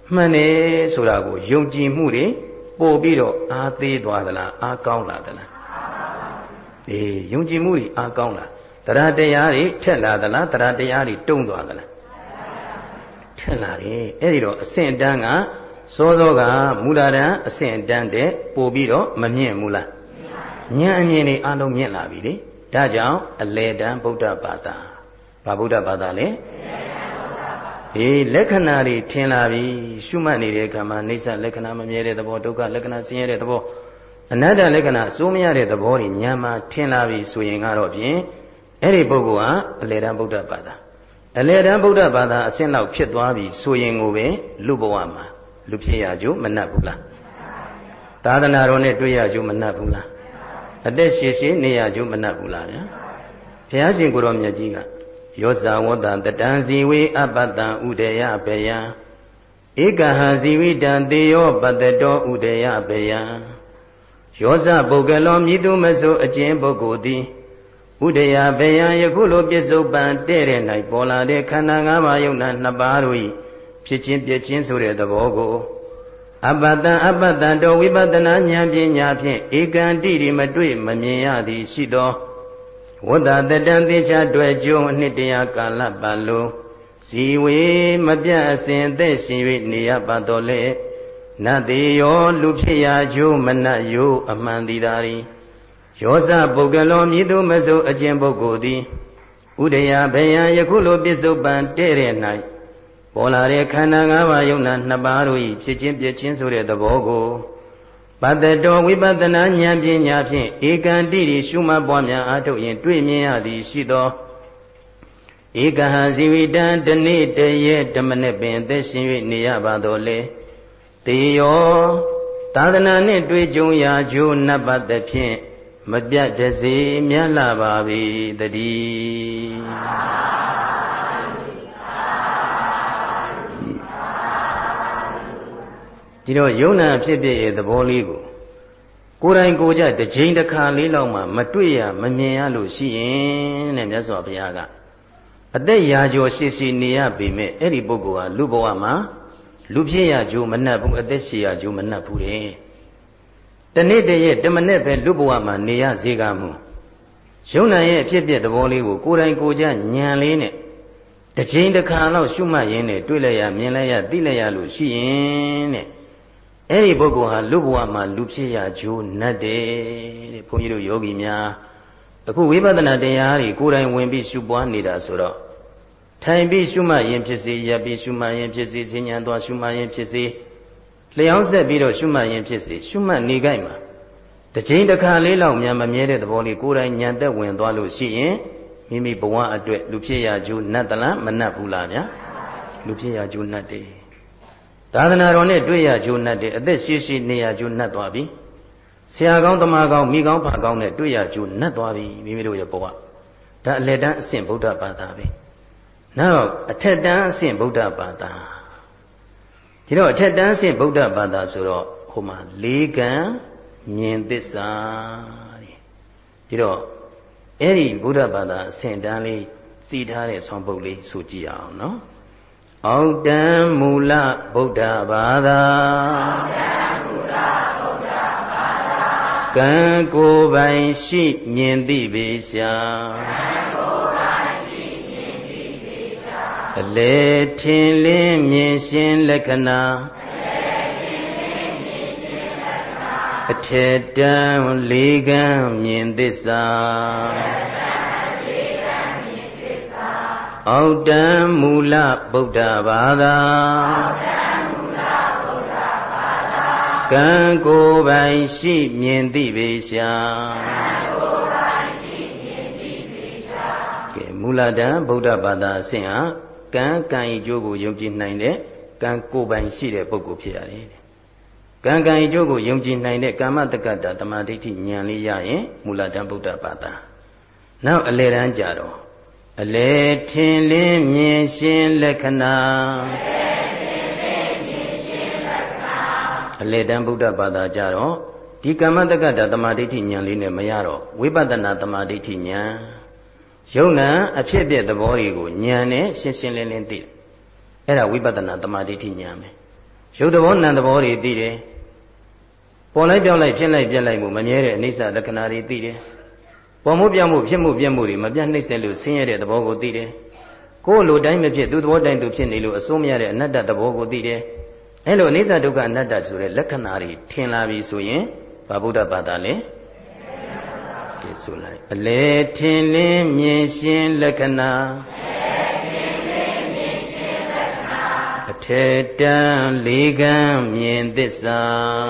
မှန်တယ်ဆိုတာကိုယုံကြည်မှုတွေပို့ပြီးတော့အားသေးသွားသလားအားကောင်းလာသလားယုံကြည်မှုတွေအားကောင်းလာတရားတရားတွေထက်လာသလားတရားတရားတွေတုံ့သွားသလားထက်လာတယ်အဲ့ဒီတော့အဆင့်တန်းကစောစောကမူလာတန်းအဆင့်တန်းတဲ့ပို့ပြီးတော့မမြင့်ဘူးလားဉာဏ်အမြင်တွေအလုံးမြင့်လာပြီလေဒါကြောင့်အလယ်တန်းဗုဒ္ဓဘာသာဘာဗုဒ္ဓဘာသာလဲလက္ခဏာတွေထင်လာပြီရှုမှတ်နေတဲ့အခါမှာအိဋ္ဌလက္ခဏာမမြဲတဲ့သဘောဒုက္ခလက္ခဏာဆင်းရဲတဲ့သဘောအနတ္တလက္ခဏာအစိုးမရတဲ့သဘောတွေဉာဏ်မှာထင်လာပြီဆိုရင်ကတော့ဖြင့်အဲ့ဒီပုဂ္ဂိုလ်ဟာအလယ်တန်းဗုဒ္ဓဘာသာအလယ်တန်းဗုဒ္ဓဘာသာအဆင့်လောက်ဖြစ်သွားပြီဆိုရင်ကိုပဲလူဘဝမှာလူဖြစ်ရကြိုးမနှက်ဘူးလားသာသနာတော်နဲ့တွေ့ရကြိုးမနှက်ဘူးလားအသက်ရှည်ရှည်နေရကြိုးမနှက်ဘူးလားဗျာဘုရားရှင်ကိုယ်တော်မြတ်ကြီးကယောဇဝတ္တတတံဇီဝေအပတ္တံဥဒေယဘေယံဧကဟံဇီဝိတံတေယောပတ္တတောဥဒေယဘေယံယောဇပုဂ္ဂလောမြည်သူမဆိုအကျဉ်ပုဂ္ဂိုလ်သည်ဥဒေယဘေယံယခုလိုပြစ္ဆုတ်ပံတဲ့တဲ့၌ပေါ်လာတဲ့ခန္ဓာ၅ပါးယုံနာနှစ်ပါးတို့၏ဖြစ်ချင်းပြည့်ချင်းဆိုတဲ့သဘောကိုအပတ္တအပတ္တတောဝိပဿနာဉာဏ်ပညာဖြင့်ဧကံတိတိမတွေ့မမြင်ရသည်ရှိသောဝတ္တတတံသေချာတွေ့ကြုံအနှစ်တရာကာလပတ်လုံးဇီဝေမပြတ်အစဉ်သက်ရှင်၍နေရပါတော်လေနတ်တေယောလူဖြစ်ရာကျိုးမနတ်ယိုအမှန်သည်သာရီယောဇပုဂ္ဂလောမြည်သူမဆိုအကျဉ်ပုဂ္ဂိုလ်သည်ဥဒယဘေယံယခုလိုပြစ္ဆုတ်ပံတဲ့တဲ့၌ပေါ်လာတဲ့ခန္ဓာ၅ပါးယုံနာနှစ်ပါးတို့၏ဖြစ်ချင်းပြည့်ချင်းဆိုတဲ့သဘောကိုပတ္တတောဝိပဿနာဉာဏ်ပညာဖြင့်ဧကံတိတိရှုမှတ်ပွားများအားထုတ်ရင်တွေ့မြင်ရသည်ရှိသောဧကဟံဇီဝိတံတနေ့တရက်ဓမ္မနဲ့ပင်သက်ရှင်၍နေရပါတော်လေတေယောသာသနာနှင့်တွေ့ကြုံရာကျိုးနတ်ပတ်သဖြင့်မပြတ်တစေမြတ်လာပါ၏တည်းဒီတော့ယုံနာဖြစ်ဖြစ်ရဲ့သဘောလေးကိုကိုယ်တိုင်ကိုယ်ကြတစ်ချိန်တစ်ခါလေးလောက်မှမတွေ့ရမမြင်ရလို့ရှိရင်တဲ့မြတ်စွာဘုရားကအသက်ရာကျော်ရှိရှိနေရပေမဲ့အဲ့ဒီပုဂ္ဂိုလ်ဟာလူဘဝမှာလူဖြစ်ရကြိုးမနှက်ဘူးအသက်ရှည်ရကြိုးမနှက်ဘူးတဲ့တနေ့တည်းရဲ့တမနဲ့ပဲလူဘဝမှာနေရစေကမူယုံနာရဲ့အဖြစ်ပြက်သဘောလေးကိုကိုယ်တိုင်ကိုယ်ကြဉာဏ်လေးနဲ့တစ်ချိန်တစ်ခါလောက်ရှုမှတ်ရင်းနဲ့တွေ့လိုက်ရမြင်လိုက်ရသိလိုက်ရလို့ရှိရင်တဲ့အဲ့ဒီပုဂ္ဂိုလ်ဟာလူဘဝမှာလူဖြစ်ရကြိုးနှက်တယ်တဲ့ဘုန်းကြီးတို့ယောဂီများအခုဝိပဿနာတရားတွေကိုယ်တိုင်ဝင်ပြီးရှုပွားနေတာဆိုတော့ထိုင်ပြီးရှုမှတ်ရင်ဖြစ်စေရပ်ပြီးရှုမှတ်ရင်ဖြစ်စေစဉ်းဉဏ်သွားရှုမှတ်ရင်ဖြစ်စေလျှောင်းဆက်ပြီးတော့ရှုမှတ်ရင်ဖြစ်စေရှုမှတ်နေကြမှာတစ်ချိန်တစ်ခါလေးလောက်မြန်မမြဲတဲ့သဘောလေးကိုယ်တိုင်ဉာဏ်သက်ဝင်သွားလို့ရှိရင်မိမိဘဝအတွက်လူဖြစ်ရကြိုးနှက်သလားမနှက်ဘူးလားဗျာလူဖြစ်ရကြိုးနှက်တယ်သာသနာတော်နဲ့တွေ့ရကြိုးနှက်တယ်အသက်ရှိရှိနေရကြိုးနှက်သွားပြီဆရာကောင်းတမကောင်းမိကောင်းဖကောင်းနဲ့တွေ့ရကြိုးနှက်သွားပြီမိမိတို့ရဲ့ဘဝဒါအလယ်တန်းအဆင့်ဗုဒ္ဓဘာသာပဲနောက်အထက်တန်းအဆင့်ဗုဒ္ဓဘာသာဒီတော့အထက်တန်းအဆင့်ဗုဒ္ဓဘာသာဆိုတော့ဟိုမှာလေးကံမြင်သစ္စာဒီတော့အဲ့ဒီဗုဒ္ဓဘာသာအဆင့်တန်းလေးစီထားတဲ့ဆောင်းပုဒ်လေးဆိုကြည့်အောင်နော်အောက်တန်းမူလဗုဒ္ဓဘာသာကံကိုယ်ပိုင်ရှိမြင်သိပေရှာအလေထင်လင်းမြင်ရှင်းလက္ခဏာအထက်တန်းလေးကံမြင်သစ္စာအောက်တန်းမူလဗုဒ္ဓဘာသာကံကိုယ်ပိုင်ရှိမြင်သိပေရှာကဲမူလတန်းဗုဒ္ဓဘာသာအဆင့်ဟာကံကံဤကျိုးကိုယုံကြည်နိုင်တဲ့ကံကိုယ်ပိုင်ရှိတဲ့ပုဂ္ဂိုလ်ဖြစ်ရတယ်။ကံကံဤကျိုးကိုယုံကြည်နိုင်တဲ့ကာမတက္ကတာတမာဒိဋ္ဌိဉာဏ်လေးရရင်မူလတန်းဗုဒ္ဓဘာသာ။နောက်အလယ်တန်းကြတော့အလေထင်လင်းမြင်ရှင်းလက္ခဏာအလေတန်းဗုဒ္ဓဘာသာကြတော့ဒီကာမတက္ကတာတမာဒိဋ္ဌိဉာဏ်လေးနဲ့မရတော့ဝိပဿနာတမာဒိဋ္ဌိဉာဏ်ယုံနာအဖြစ်ပြက်သဘောတွေကိုဉာဏ်နဲ့ရှင်းရှင်းလင်းလင်းသိတယ်အဲ့ဒါဝိပဿနာတမာဒိဋ္ဌိဉာဏ်ပဲရုပ်သဘောနာမ်သဘောတွေသိတယ်ပေါ်လိုက်ပြောင်းလိုက်ဖြစ်လိုက်ပြက်လိုက်မှုမမြဲတဲ့အနိစ္စလက္ခဏာတွေသိတယ်ပေါ်မှုပြောင်းမှုဖြစ်မှုပြက်မှုတွေမပြတ်နှိမ့်ဆက်လို့ဆင်းရဲတဲ့သဘောကိုသိတယ်ကိုယ်လိုတိုင်းမဖြစ်သူ့သဘောတိုင်းသူဖြစ်နေလို့အစိုးမရတဲ့အနတ္တသဘောကိုသိတယ်အဲလိုအနိစ္စဒုက္ခအနတ္တဆိုတဲ့လက္ခဏာတွေထင်လာပြီဆိုရင်ဘာဗုဒ္ဓဘာသာလဲဒီဆိုလိုက်အလေထင်လင်းမြင်ရှင်းလက္ခဏာအထေတံလေးကံမြင်သစ္စာ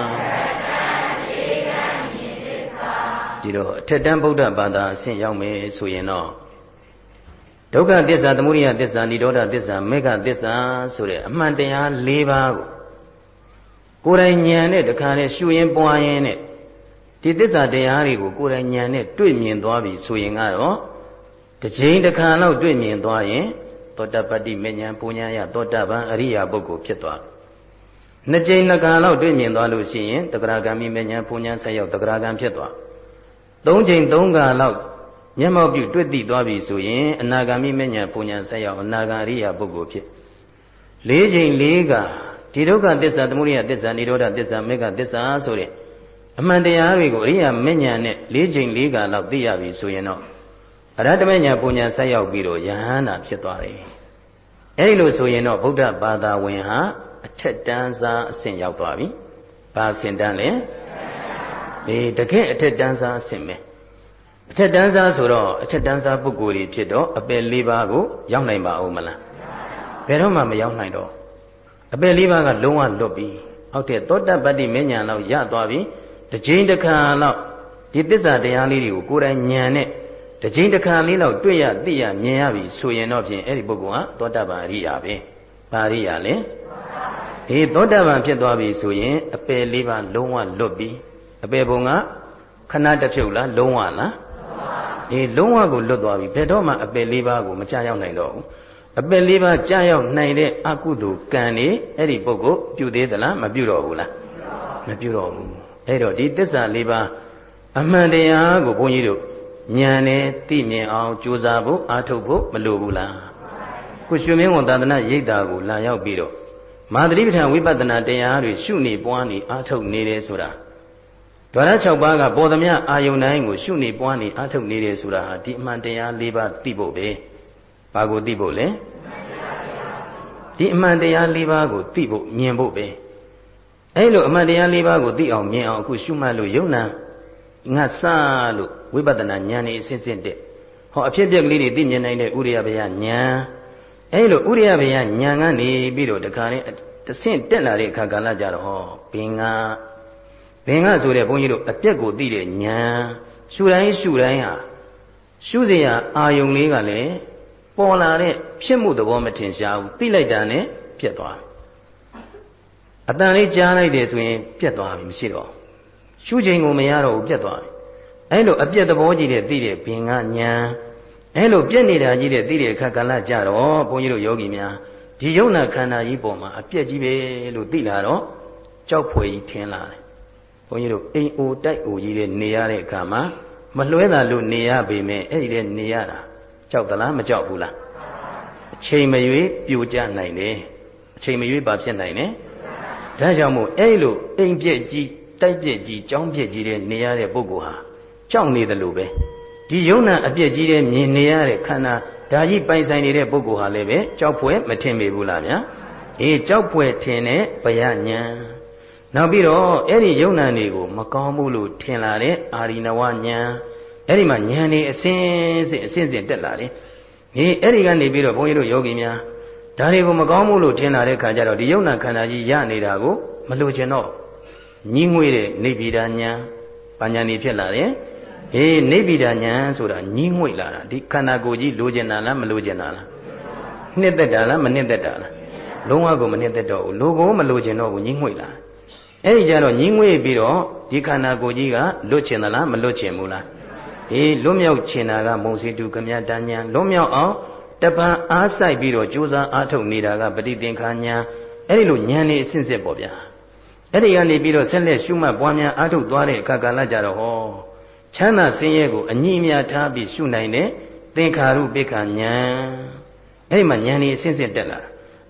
ဒီတော့အထက်တန်းဗုဒ္ဓဘာသာအဆင့်ရောက်မယ်ဆိုရင်တော့ဒုက္ခသစ္စာသမုဒယသစ္စာនិရောဓသစ္စာမေဃသစ္စာဆိုတဲ့အမှန်တရား၄ပါးကိုယ်တိုင်ဉာဏ်နဲ့တခါနဲ့ရှုရင်ပွားရင်နဲ့ဒီသစ္စာတရားတွေကိုကိုယ်တိုင်ဉာဏ်နဲ့တွေ့မြင်သွားပြီဆိုရင်ကတော့တစ်ချိန်တစ်ခါလောက်တွေ့မြင်သွားရင်သောတပတ္တိမေညာပူညာယသောတပန်အရိယာပုဂ္ဂိုလ်ဖြစ်သွားနှစ်ချိန်နှစ်ခါလောက်တွေ့မြင်သွားလို့ရှိရင်တဂရဂံမိမေညာပူညာဆက်ရောက်တဂရဂံဖြစ်သွားသုံးချိန်သုံးခါလောက်မျက်မှောက်ပြုတွေ့သိသွားပြီဆိုရင်အနာဂါမိမေညာပူညာဆက်ရောက်အနာဂါရိယပုဂ္ဂိုလ်ဖြစ်လေးချိန်လေးခါဒီဒုက္ခသစ္စာသမုဒယသစ္စာនិရောဓသစ္စာမေဃသစ္စာဆိုတဲ့အမှန်တရားတွေကိုအရိယာမေညာနဲ့လေးချိန်လေးခါလောက်သိရပြီဆိုရင်တော့အရဟတမေညာပူညာဆက်ရောက်ပြီးတော့ယဟန္တာဖြစ်သွားတယ်အဲဒီလိုဆိုရင်တော့ဗုဒ္ဓဘာသာဝင်ဟာအထက်တန်းစားအဆင့်ရောက်သွားပြီဘာအဆင့်တန်းလဲတကယ်အထက်တန်းစားအဆင့်ပဲအထက်တန်းစားဆိုတော့အထက်တန်းစားပုဂ္ဂိုလ်တွေဖြစ်တော့အပယ်၄ပါးကိုရောက်နိုင်ပါဦးမလားဘယ်တော့မှမရောက်နိုင်တော့အပယ်၄ပါးကလုံးဝလွတ်ပြီအောက်ထက်သောတပတ္တိမေညာလောက်ရသွားပြီတစ်ချိန်တစ်ခါလောက်ဒီသစ္စာတရားလေးတွေကိုကိုယ်တိုင်ဉာဏ်နဲ့တစ်ချိန်တစ်ခါလေးလောက်တွေ့ရသိရမြင်ရပြီဆိုရင်တော့ဖြင့်အဲ့ဒီပုဂ္ဂိုလ်ဟာသောတပန်အရိယာပဲပါရိယာလေသောတပန်ဖြစ်သွားပြီဆိုရင်အပယ်၄ပါးလုံးဝလွတ်ပြီအပယ်ပုံကခဏတစ်ဖြုတ်လားလုံးဝလားလုံးဝကိုလွတ်သွားပြီဘယ်တော့မှအပယ်၄ပါးကိုမကြောက်ရောက်နိုင်တော့ဘူးအပယ်၄ပါးကြောက်ရောက်နိုင်တဲ့အကုသိုလ်ကံနေအဲ့ဒီပုဂ္ဂိုလ်ပြုသေးသလားမပြုတော့ဘူးလားမပြုတော့ဘူးအဲ့တော့ဒီသစ္စာ၄ပါးအမှန်တရားကိုဘုန်းကြီးတို့ဉာဏ်နဲ့သိမြင်အောင်ကြိုးစားဖို့အားထုတ်ဖို့မလိုဘူးလားခုရွှေမင်းဝန်သာသနာရိပ်သာကိုလာရောက်ပြီးတော့မာသတိပဋ္ဌာန်ဝိပဿနာတရားတွေရှုနေပွားနေအားထုတ်နေတယ်ဆိုတာဓဝရ6ပါးကပေါ်သမျှအာယုန်တိုင်းကိုရှုနေပွားနေအားထုတ်နေတယ်ဆိုတာဟာဒီအမှန်တရား၄ပါးသိဖို့ပဲဘာကိုသိဖို့လဲဒီအမှန်တရား၄ပါးကိုသိဖို့မြင်ဖို့ပဲအဲ့လိုအမှန်တရား၄ပါးကိုသိအောင်မြင်အောင်အခုရှုမှတ်လို့ယုံနာငါစလို့ဝိပဿနာဉာဏ်นี่အစစ်စစ်တဲ့ဟောအဖြစ်အပျက်ကလေးတွေသိမြင်နိုင်တဲ့ဥရိယဘယဉာဏ်အဲ့လိုဥရိယဘယဉာဏ်ကနေပြီးတော့တခါနဲ့တဆင့်တက်လာတဲ့အခါကာလကြတော့ဟောဘင်္ဂဆိုတဲ့ဘုန်းကြီးတို့အပြက်ကိုသိတဲ့ဉာဏ်ရှုတိုင်းဟာရှုเสียအာယုံလေးကလည်းပေါ်လာတဲ့ဖြစ်မှုသဘောမထင်ရှားဘူးသိလိုက်တာနဲ့ပြတ်သွားအတန်လေးကြားလိုက်တယ်ဆိုရင်ပြတ်သွားပြီမရှိတော့ရှုချိန်ကိုမရတော့ဘူးပြတ်သွားပြီအဲ့လိုအပြက်သဘောကြီးတဲ့သိတဲ့ဘင်္ဂဉာဏ်အဲ့လိုပြက်နေတာကြီးတဲ့သိတဲ့အခါကာလကြတော့ဘုန်းကြီးတို့ယောဂီများဒီယုံနာခန္ဓာကြီးပေါ်မှာအပြက်ကြီးပဲလို့သိလာတော့ကြောက်ဖွယ်ကြီးထင်လာတယ်ဘုန်းကြီးတို့အိမ်အိုတိုက်အိုကြီးတဲ့နေရတဲ့အခါမှာမလွဲတာလို့နေရပေမဲ့အဲ့ဒီတဲ့နေရတာကြောက်သလားမကြောက်ဘူးလားအချိန်မရွေးပြိုကျနိုင်တယ်အချိန်မရွေးဘာဖြစ်နိုင်လဲဒါကြောင့်မို့အဲ့လိုအိမ်ပြက်ကြီးတိုက်ပြက်ကြီးကြောင်းပြက်ကြီးတဲ့နေရတဲ့ပုဂ္ဂိုလ်ဟာကြောက်နေတယ်လို့ပဲဒီယုံနာအပြက်ကြီးတဲ့မြင်နေရတဲ့ခန္ဓာဒါကြီးပိုင်ဆိုင်နေတဲ့ပုဂ္ဂိုလ်ဟာလည်းပဲကြောက်ဖွယ်မထင်ပေဘူးလားဗျာကြောက်ဖွယ်ထင်တဲ့ဘယဉာဏ်နောက်ပြီးတော့အဲ့ဒီယုံနာတွေကိုမကောင်းဘူးလို့ထင်လာတဲ့အာရိနဝဉာဏ်အဲ့ဒီမှာဉာဏ်နေအစဉ်စဉ်တက်လာတယ်အဲ့ဒီကနေပြီးတော့ဘုန်းကြီးတို့ယောဂီများဒါတွေကိုမကောင်းဘူးလို့ထင်လာတဲ့ခါကျတော့ဒီယုံနာခန္ဓာကြီးရနေတာကိုမလိုချင်တော့ညှိငွေ့တဲ့နိဗ္ဗိဒာဉာဏ်ဘာဉာဏ်နေဖြစ်လာတယ်နိဗ္ဗိဒာဉာဏ်ဆိုတာညှိငွေ့လာတာဒီခန္ဓာကိုယ်ကြီးလိုချင်တာလားမလိုချင်တာလားနှစ်သက်တာလားမနှစ်သက်တာလားလုံးဝကိုမနှစ်သက်တော့ဘူးလိုကိုမလိုချင်တော့ဘူးညှိငွေ့လာအဲ့ဒီကြတော့ညှိငွေ့ပြီးတော့ဒီခန္ဓာကိုယ်ကြီးကလွတ်ချင်သလားမလွတ်ချင်ဘူးလားလွတ်မြောက်ချင်တာကမုံစီတုကမြတဉာဏ်လွတ်မြောက်အောင်တပံအားဆိုင်ပြီးတော့ကြိုးစားအားထုတ်နေတာကပဋိသင်္ခာဉာဏ်အဲ့ဒီလိုဉာဏ်နေအစစ်စစ်ပေါ့ဗျာအဲ့ဒီကနေပြီးတော့ဆက်လက်ရှုမှတ်ပွားများအားထုတ်သွားတဲ့အခါကာလကြတော့ဟောချမ်းသာဆင်းရဲကိုအညီအမျှထားပြီးရှုနိုင်တဲ့သင်္ခါရုပ္ပခဉာဏ်အဲ့ဒီမှာဉာဏ်နေအစစ်စစ်တက်လာ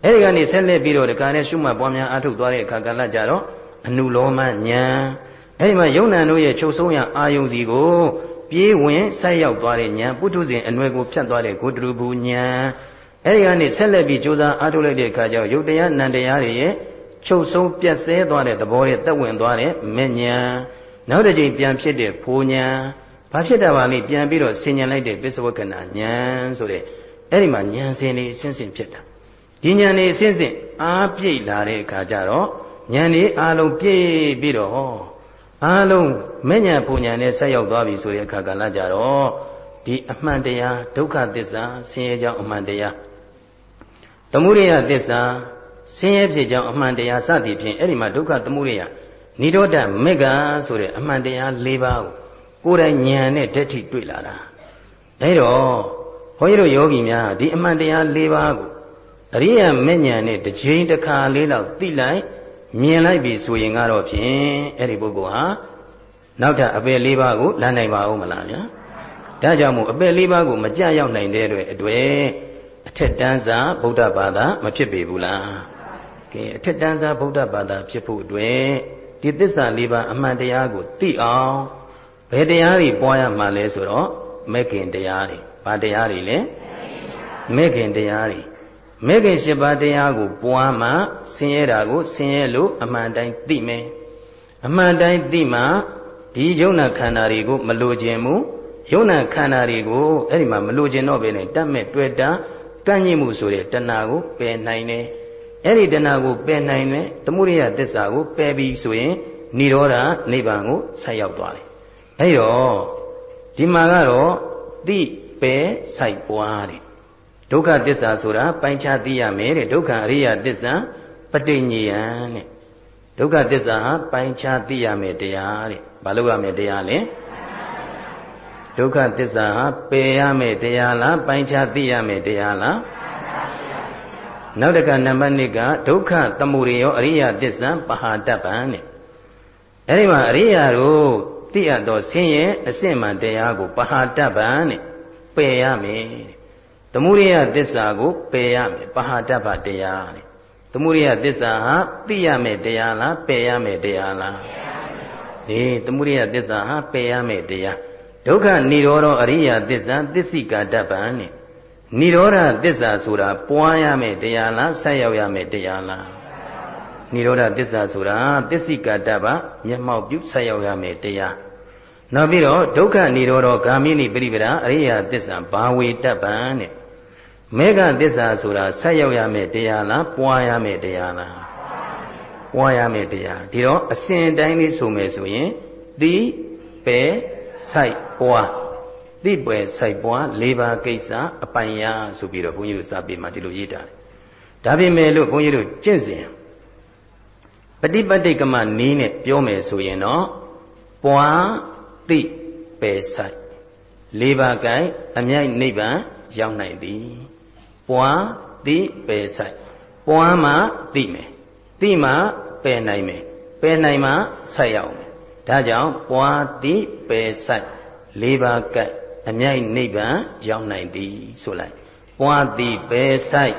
အဲ့ဒီကနေဆက်လက်ပြီးတော့ဒီကနေ့ရှုမှတ်ပွားများအားထုတ်သွားတဲ့အခါကလည်းကြတော့အနုလောမဉာဏ်အဲ့ဒီမှာယုံနာတို့ရဲ့ချုပ်ဆုံးရအာယုံစီကိုပြေးဝင်ဆိုက်ရောက်သွားတဲ့ဉာဏ်ပုထုဇဉ်အနွယ်ကိုဖြတ်သွားတဲ့ဂုတ္တရူပဉာဏ်အဲ့ဒီကနေဆက်လက်ပြီးကြိုးစားအားထုတ်လိုက်တဲ့အခါကျတော့ယုတ်တရားနံတရားတွေရဲ့ချုပ်ဆုံးပြတ်ဆဲသွားတဲ့သဘောတွေတက်ဝင်သွားတဲ့မဲ့ဉာဏ်နောက်တစ်ချိန်ပြန်ဖြစ်တဲ့ဖိုးဉာဏ်ဘာဖြစ်တာပါလဲပြန်ပြီးတော့ဆင်ញံလိုက်တဲ့ပစ္စဝကနာဉာဏ်ဆိုတဲ့အဲ့ဒီမှာဉာဏ်စဉ်လေးအစဉ်စဉ်ဖြစ်တာဒီဉာဏ်လေးအစဉ်စဉ်အားပြည့်လာတဲ့အခါကျတော့ဉာဏ်လေးအားလုံးပြည့်ပြီးတော့အားလုံးမဲ့ဉာဏ်ပူဉာဏ်နဲ့ဆက်ရောက်သွားပြီဆိုတဲ့အခါကလည်းကြတော့ဒီအမှန်တရားဒုက္ခသစ္စာဆင်းရဲကြောင်းအမှန်တရားသမုဒယသစ္စာဆင်းရဲဖြစ်ကြောင်းအမှန်တရားစသည်ဖြင့်အဲ့ဒီမှာဒုက္ခသမုဒယနိရောဓမေဃဆိုတဲ့အမှန်တရား၄ပါးကိုကိုယ်တိုင်ဉာဏ်နဲ့ဓာတ်ထိတွေ့လာတာဒါတော့ဘုန်းကြီးတို့ယောဂီများဒီအမှန်တရား၄ပါးကိုအရိယာမေဉာဏ်နဲ့တစ်ချိန်တစ်ခါလေးလောက်သိလိုက်မြင်လိုက်ပြီဆိုရင်ကတော့ဖြင့်အဲ့ဒီပုဂ္ဂိုလ်ဟာနောက်ထပ်အပယ်၄ပါးကိုလမ်းနိုင်ပါဦးမလားဗျာဒါကြောင့်မို့အပယ်၄ပါးကိုမကြရောက်နိုင်တဲ့အတွက်အထက်တန်းစာဗုဒ္ဓဘာသာမဖြစ်ပေဘူးလားကဲအထက်တန်းစာဗုဒ္ဓဘာသာဖြစ်ဖို့အတွက်ဒီသစ္စာ၄ပါးအမှန်တရားကိုသိအောင်ဘယ်တရားတွေပွားရမှာလဲဆိုတော့မဲ့ခင်တရားတွေဘာတရားတွေလဲမဲ့ခင်တရားတွေမဲ့ခင်၈ပါးတရားကိုပွားမှဆင်းရဲတာကိုဆင်းရဲလို့အမှန်တိုင်းသိမယ်အမှန်တိုင်းသိမှဒီယုံနာခန္ဓာတွေကိုမလိုခြင်းမူယုံနာခန္ဓာတွေကိုအဲ့ဒီမှာမလိုခြင်းတော့ပဲနဲ့တတ်မဲ့တွေ့တာကန့်ညစ်မှုဆိုတဲ့တဏှာကိုပယ်နိုင်တယ်အဲ့ဒီတဏှာကိုပယ်နိုင်တယ်သမုဒယသစ္စာကိုပယ်ပြီးဆိုရင်និရောဓနိဗ္ဗာန်ကိုဆက်ရောက်သွားတယ်အဲ့တော့ဒီမှာကတော့သိပယ်ဆိုင်ပွားတယ်ဒုက္ခသစ္စာဆိုတာပိုင်းခြားသိရမယ်တဲ့ဒုက္ခအရိယသစ္စာပဋိညေယံတဲ့ဒုက္ခသစ္စာဟာပိုင်းခြားသိရမယ်တရားတဲ့ဘာလို့ရမယ်တရားလဲဒုက္ခသစ္စာဟာပယ်ရမယ်တရားလားပိုင်းခြားသိရမယ်တရားလားနောက်တစ်ခါနံပါတ်2ကဒုက္ခသမုဒယအရိယသစ္စာပဟာတ္တပံတဲ့အဲဒီမှာအရိယတို့သိရသောဆင်းရဲအစစ်မှန်တရားကိုပဟာတ္တပံတဲ့ပယ်ရမယ်သမုဒယသစ္စာကိုပယ်ရမယ်ပဟာတ္တပတရားတဲ့သမုဒယသစ္စာဟာသိရမယ်တရားလားပယ်ရမယ်တရားလားဒီသမုဒယသစ္စာဟာပယ်ရမယ်တရားဒုက္ခនិရောဓအရိယသစ္စာသစ္စိကာတ္တပံနဲ့និရောဓသစ္စာဆိုတာပွားရမယ်တရားလားဆက်ရောက်ရမယ်တရားလားនិရောဓသစ္စာဆိုတာသစ္စိကာတ္တပမျက်မှောက်ပြုဆက်ရောက်ရမယ်တရားနောက်ပြီးတော့ဒုက္ခនិရောဓဂာမိနိပရိပဒအရိယသစ္စာဘာဝေတ္တပံနဲ့မေဃသစ္စာဆိုတာဆက်ရောက်ရမယ်တရားလားပွားရမယ်တရားလားပွားရမယ်တရားဒီတော့အစဉ်အတိုင်းလေးဆိုမယ်ဆိုရင်သိပယ်စိုက်ပွားသိပယ်စိုက်ပွား၄ပါးကိစ္စအပိုင်ရဆိုပြီးတော့ဘုန်းကြီးတို့စာပေမှာဒီလိုရေးထားတယ်ဒါပေမဲ့လို့ဘုန်းကြီးတို့ကျင့်စဉ်ပฏิပတ်တိကမနီးနဲ့ပြောမယ်ဆိုရင်တော့ပွားသိပယ်စိုက်၄ပါးကိုအမြိုက်နိဗ္ဗာန်ရောက်နိုင်သည်ပွားသိပယ်စိုက်ပွားမှသိမယ်သိမှပယ်နိုင်မယ်ပယ်နိုင်မှဆက်ရောက်မယ်ဒါကြောင့်ပွားသိပယ်စိုက်၄ပါးကိုအမြိုက်နိဗ္ဗာန်ရောက်နိုင်သည်ဆိုလိုက်ပွားသိပယ်စိုက်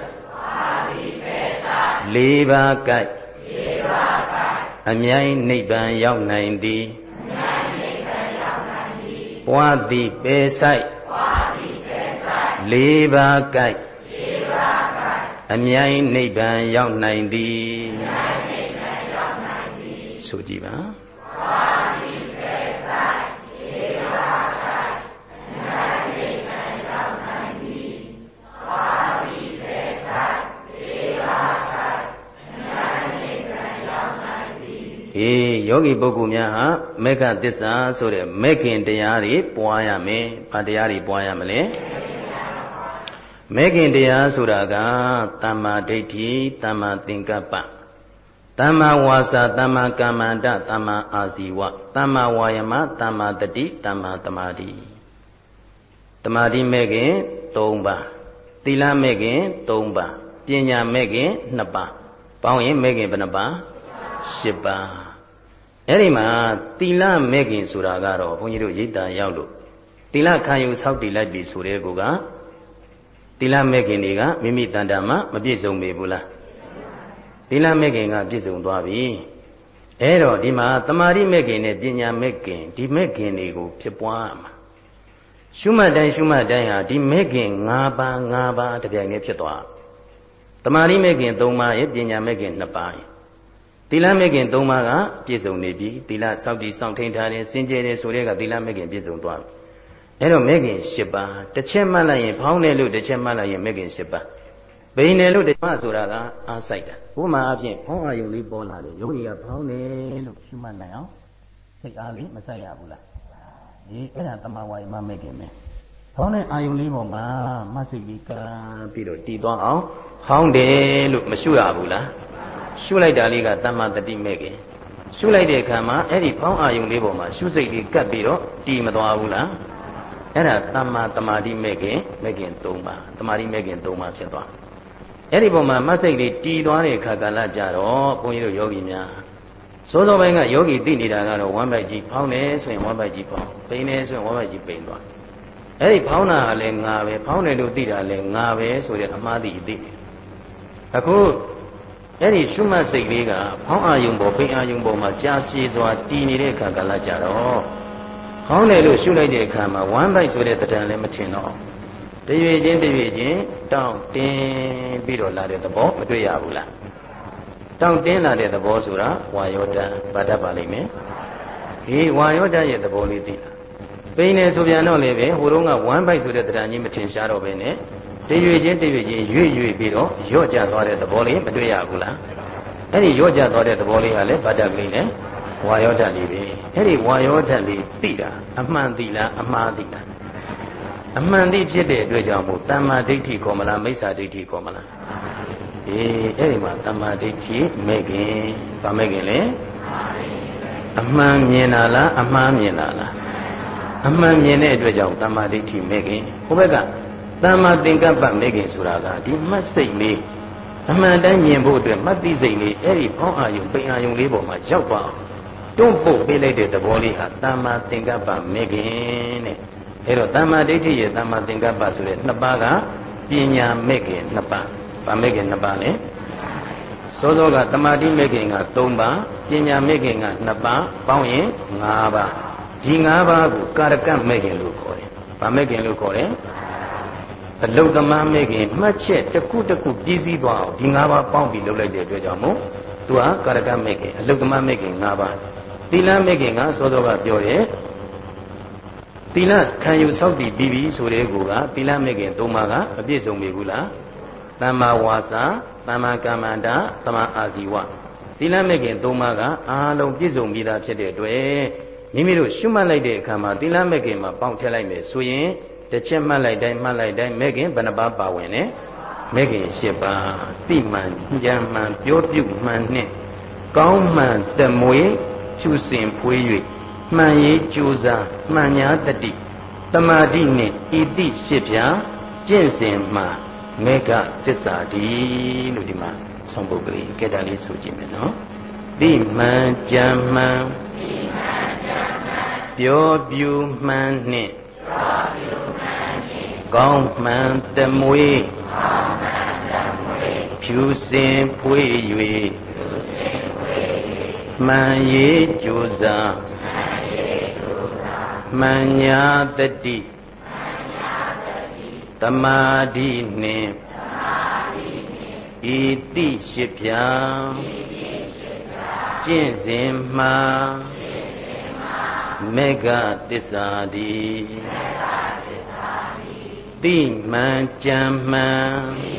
၄ပါးကိုအမြိုက်နိဗ္ဗာန်ရောက်နိုင်သည်ပွားသိပယ်စိုက်၄ပါးကိုအမြိုက်နိဗ္ဗာန်ရောက်နိုင်သည်ဆိုကြည့်ပါယောဂီပုဂ္ဂိုလ်များဟာမေဃသစ္စာဆိုတဲ့မေခင်တရားတွေပွားရမယ်။ဘာတရားတွေပွားရမလဲ။မေခင်တရားဆိုတာကသမ္မာဒိဋ္ဌိ၊သမ္မာသင်္ကပ္ပ၊သမ္မာဝါစာ၊သမ္မာကမ္မန္တ၊သမ္မာအာဇီဝ၊သမ္မာဝါယမ၊သမ္မာတတိ၊သမ္မာသမာဓိ။သမာဓိမေခင်၃ပါး။သီလမေခင်၃ပါး။ပညာမေခင်2ပါး။ပေါင်းရင်မေခင်ဘယ်နှပါး？8ပါးအဲ့ဒီမှာသီလမဲ့ခင်ဆိုတာကတော့ဘုန်းကြီးတို့ရိတ်တာရောက်လို့သီလခံယူဆောက်တည်လိုက်ပြီဆိုတဲ့ကောကသီလမဲ့ခင်တွေကမိမိတန်တာမှာမပြည့်စုံပေဘူးလားသီလမဲ့ခင်ကပြည့်စုံသွားပြီအဲ့တော့ဒီမှာတမာတိမဲ့ခင်နဲ့ပညာမဲ့ခင်ဒီမဲ့ခင်တွေကိုဖြစ်ပွားမှာရှုမှတ်တိုင်းဟာဒီမဲ့ခင်၅ပါးတပြိုင်တည်းဖြစ်သွားတမာတိမဲ့ခင်၃ပါးရဲ့ပညာမဲ့ခင်2ပါးသီလမဲ့ခင်၃ပါးကပြည့်စုံနေပြီသီလစောင့်တည်စောင့်ထိန်ထားတယ်စင်ကြယ်တယ်ဆိုတဲ့ကသီလမဲ့ခင်ပြည့်စုံသွားပြီအဲ့တော့မဲ့ခင်၈ပါးတစ်ချက်မှတ်လိုက်ရင်ဖောင်းတယ်လို့တစ်ချက်မှတ်လိုက်ရင်မဲ့ခင်၈ပါးဘိန်တယ်လို့တစ်ချက်ဆိုတာကအားဆိုင်တာဥပမာအဖြစ်ဖောင်းအာယုံလေးပေါ်လာတယ်ယောဂီကဖောင်းတယ်လို့ရှုမှတ်နိုင်အောင်စိတ်အားလေးမဆိုင်ရဘူးလားဒီအဲ့ဒါတမဝါယမမဲ့ခင်ပဲဖောင်းတဲ့အာယုံလေးပေါ်မှာမဆိတ်လေးကပြီးတော့တည်သွားအောင်ဖောင်းတယ်လို့မရှုရဘူးလားရှုလိုက်တာလေးကတမ္မာတတိမဲ့ခင်ရှုလိုက်တဲ့အခါမှာအဲ့ဒီဖောင်းအာယုံလေးပေါ်မှာရှုစိတ်လေးကပ်ပြီးတော့တည်မသွားဘူးလားအဲ့ဒါတမ္မာတမာတိမဲ့ခင်၃ပါးတမာတိမဲ့ခင်၃ပါးဖြစ်သွားအဲ့ဒီပုံမှာမဆိတ်လေးတည်သွားတဲ့အခါကာလကြတော့ဘုန်းကြီးတို့ယောဂီများစောစောပိုင်းကယောဂီသိနေတာကတော့ဝမ်းပိုက်ကြီးဖောင်းတယ်ဆိုရင်ဝမ်းပိုက်ကြီးဖောင်းပိန်တယ်ဆိုရင်ဝမ်းပိုက်ကြီးပိန်သွားအဲ့ဒီဖောင်းတာကလည်းငါပဲဖောင်းတယ်လို့သိတာလည်းငါပဲဆိုတဲ့အမှားသိသိအခုအဲ့ဒီရှုမှတ်စိတ်လေးကဖောင်းအာယုံပေါ်ပိန်အာယုံပေါ်မှာကြာရှည်စွာတည်နေတဲ့အခါကာလကြတော့ဖောင်းတယ်လို့ရှုလိုက်တဲ့အခါမှာဝမ်းပိုက်ဆိုတဲ့တဏ္ဍာလည်းမထင်တော့တရွေချင်းတောင့်တင်းပြီးတော့လာတဲ့သဘောမတွေ့ရဘူးလားတောင့်တင်းလာတဲ့သဘောဆိုတာဝါယောဓာတ်ဘာဓာတ်ပါလိမ့်မယ်ဒီဝါယောဓာတ်ရဲ့သဘောလေးသိလားပိန်နေဆိုပြန်တော့လည်းပဲဟိုတုန်းကဝမ်းပိုက်ဆိုတဲ့တဏ္ဍာကြီးမထင်ရှားတော့ပဲနဲ့တရွေချင်းရွေ့ပြီးတော့ရော့ကျသွားတဲ့သဘောလေးမတွေ့ရဘူးလားအဲ့ဒီရော့ကျသွားတဲ့သဘောလေးကလည်းဘာဓာတ်ကလေးနဲ့ဝါယောဓာတ်လေးပဲအဲ့ဒီဝါယောဓာတ်လေးသိတာအမှန်သိလားအမှားသိလားအမှန်သိဖြစ်တဲ့အတွက်ကြောင့်မို့တမ္မာဒိဋ္ဌိခေါ်မလားမိစ္ဆာဒိဋ္ဌိခေါ်မလားအဲ့ဒီမှာတမ္မာဒိဋ္ဌိမဲ့ခင်ဗာမဲ့ခင်လေအမှန်မြင်တာလားအမှားမြင်တာလားအမှန်မြင်တဲ့အတွက်ကြောင့်တမ္မာဒိဋ္ဌိမဲ့ခင်ဟိုဘက်ကတမ္မာသင်္ကပ္ပမဲ့ခင်ဆိုတာကဒီမှတ်စိတ်လေးအမှန်တိုင်းမြင်ဖို့အတွက်မှတ်သိစိတ်လေးအဲ့ဒီဖောင်းအာယုံပိန်အာယုံလေးပေါ်မှာရောက်ပါအောင်တွန့်ပို့ပေးလိုက်တဲ့သဘောလေးဟာတမ္မာသင်္ကပ္ပမဲ့ခင်တဲ့အဲ့တော့တမ္မာဒိဋ္ဌိရဲ့တမ္မာသင်္ကပ္ပဆိုတဲ့2ပါးကပညာမဲ့ခင်2ပါးဗာမဲ့ခင်2ပါးလေစောစောကတမာတိမဲ့ခင်က3ပါးပညာမဲ့ခင်က2ပါးပေါင်းရင်5ပါးဒီ5ပါးကိုကာရကမဲ့ခင်လို့ခေါ်တယ်ဗာမဲ့ခင်လို့ခေါ်တယ်အလုတ္တမမဲ့ခင်မှတ်ချက်တစ်ခုတစ်ခုပြည့်စည်သွားအောင်ဒီ5ပါးပေါင်းပြီးလုပ်လိုက်တဲ့အတွက်ကြောင့်မို့သူကကာရကမဲ့ခင်အလုတ္တမမဲ့ခင်5ပါးသီလမဲ့ခင်ကစောစောကပြောတယ်သီလခံယူဆောက်တည်ပြီးပြီဆိုတဲ့ကူကသီလမဲ့ခင်၃ပါးကအပြည့်စုံပြီဘူးလားသမ္မာဝါစာသမ္မာကမ္မန္တာသမ္မာအာဇီဝသီလမဲ့ခင်၃ပါးကအားလုံးပြည့်စုံပြီးသားဖြစ်တဲ့အတွက်မိမိတို့ရှုမှတ်လိုက်တဲ့အခါမှာသီလမဲ့ခင်မှာပေါင်းထည့်လိုက်မယ်ဆိုရင်တစ်ချက်မှတ်လိုက်တိုင်းမဲ့ခင်ဘယ်နှပါးပါဝင်လဲမဲ့ခင်၈ပါးတိမှန်ဉာဏ်မှန်ပြောပြုမှန်နှင့်ကောင်းမှန်သမွေဖြူစင်ဖွေး၍မှန်ရေးကြိုးစားမှန်ညာတတိတမာတိနှင့်ဣတိရှစ်ဖြာကျင့်စဉ်မှာမေဃသစ္စာတိလို့ဒီမှာဆုံးပုဒ်ကလေးကဲတာလေးဆိုကြည့်မယ်နော်တိမှန်ကြံမှန်ပြောပြူမှန်နှင့်ကောင်းမှန်တမွေဖြူစင်ဖွေး၍မှန်ရေးကြိုးစားမှန်ညာတတိတမာတိနှင့်ဣတိရှစ်ဖြာကျင့်စဉ်မှာမေဃသစ္စာတိတိမှန်ကြံမှန်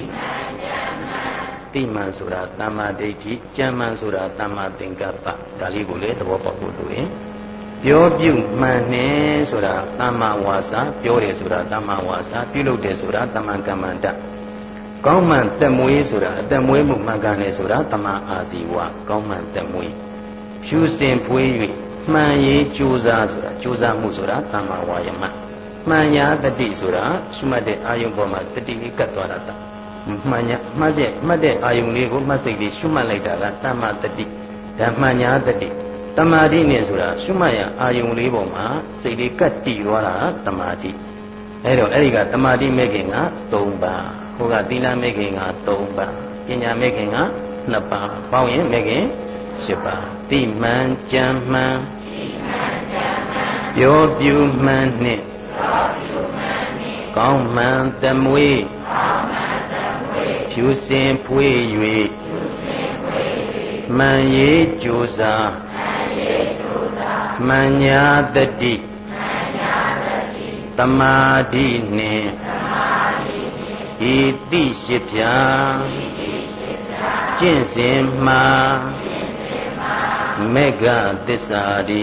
တိမှန်ဆိုတာတမ္မာဒိဋ္ဌိကြံမှန်ဆိုတာတမ္မာသင်္ကပ္ပဒါလေးကိုလည်းသဘောပေါက်ဖို့လိုရင်ပြောပြုမှန်နေဆိုတာသမ္မာဝါစာပြောတယ်ဆိုတာသမ္မာဝါစာပြုလုပ်တယ်ဆိုတာသမ္မာကမ္မန္တကောင်းမှန်တက်မွေးဆိုတာအသက်မွေးမှုမှန်ကန်တယ်ဆိုတာသမ္မာအာဇီဝကောင်းမှန်တက်မွေးဖြူစင်ဖွေး၍မှန်ရေးကြိုးစားဆိုတာကြိုးစားမှုဆိုတာသမ္မာဝါယမမှန်ညာတတိဆိုတာရှုမှတ်တဲ့အာယုံပေါ်မှာတတိလေးကတ်သွားတာမှန်ညာမှတ်တဲ့အာယုံလေးကိုမှတ်စိတ်လေးရှုမှတ်လိုက်တာကသမ္မာတတိဓမ္မညာတတိတမာတိနဲ့ဆိုတာရှုမှတ်ရအာယုံလေးပေါ်မှာစိတ်လေးကတ်တည်သွားတာတမာတိအဲ့တော့အဲ့ဒီကတမာတိမဲ့ခင်က3ပါးဟိုကသီလမဲ့ခင်က3ပါးပညာမဲ့ခင်ကနှစ်ပါးပေါင်းရင်မဲခင်၈ပါးတိမှန်ကြံမှန်ပြောပြူမှန်နှင့်ကောင်းမှန်သမွေဖြူစင်ဖွေး၍မှန်ရေးကြိုးစားမှန်ညာတတိသမာဓိနှင့်ဤတိရှိဖြာကျင့်စဉ်မှာမေဃသစ္စာတိ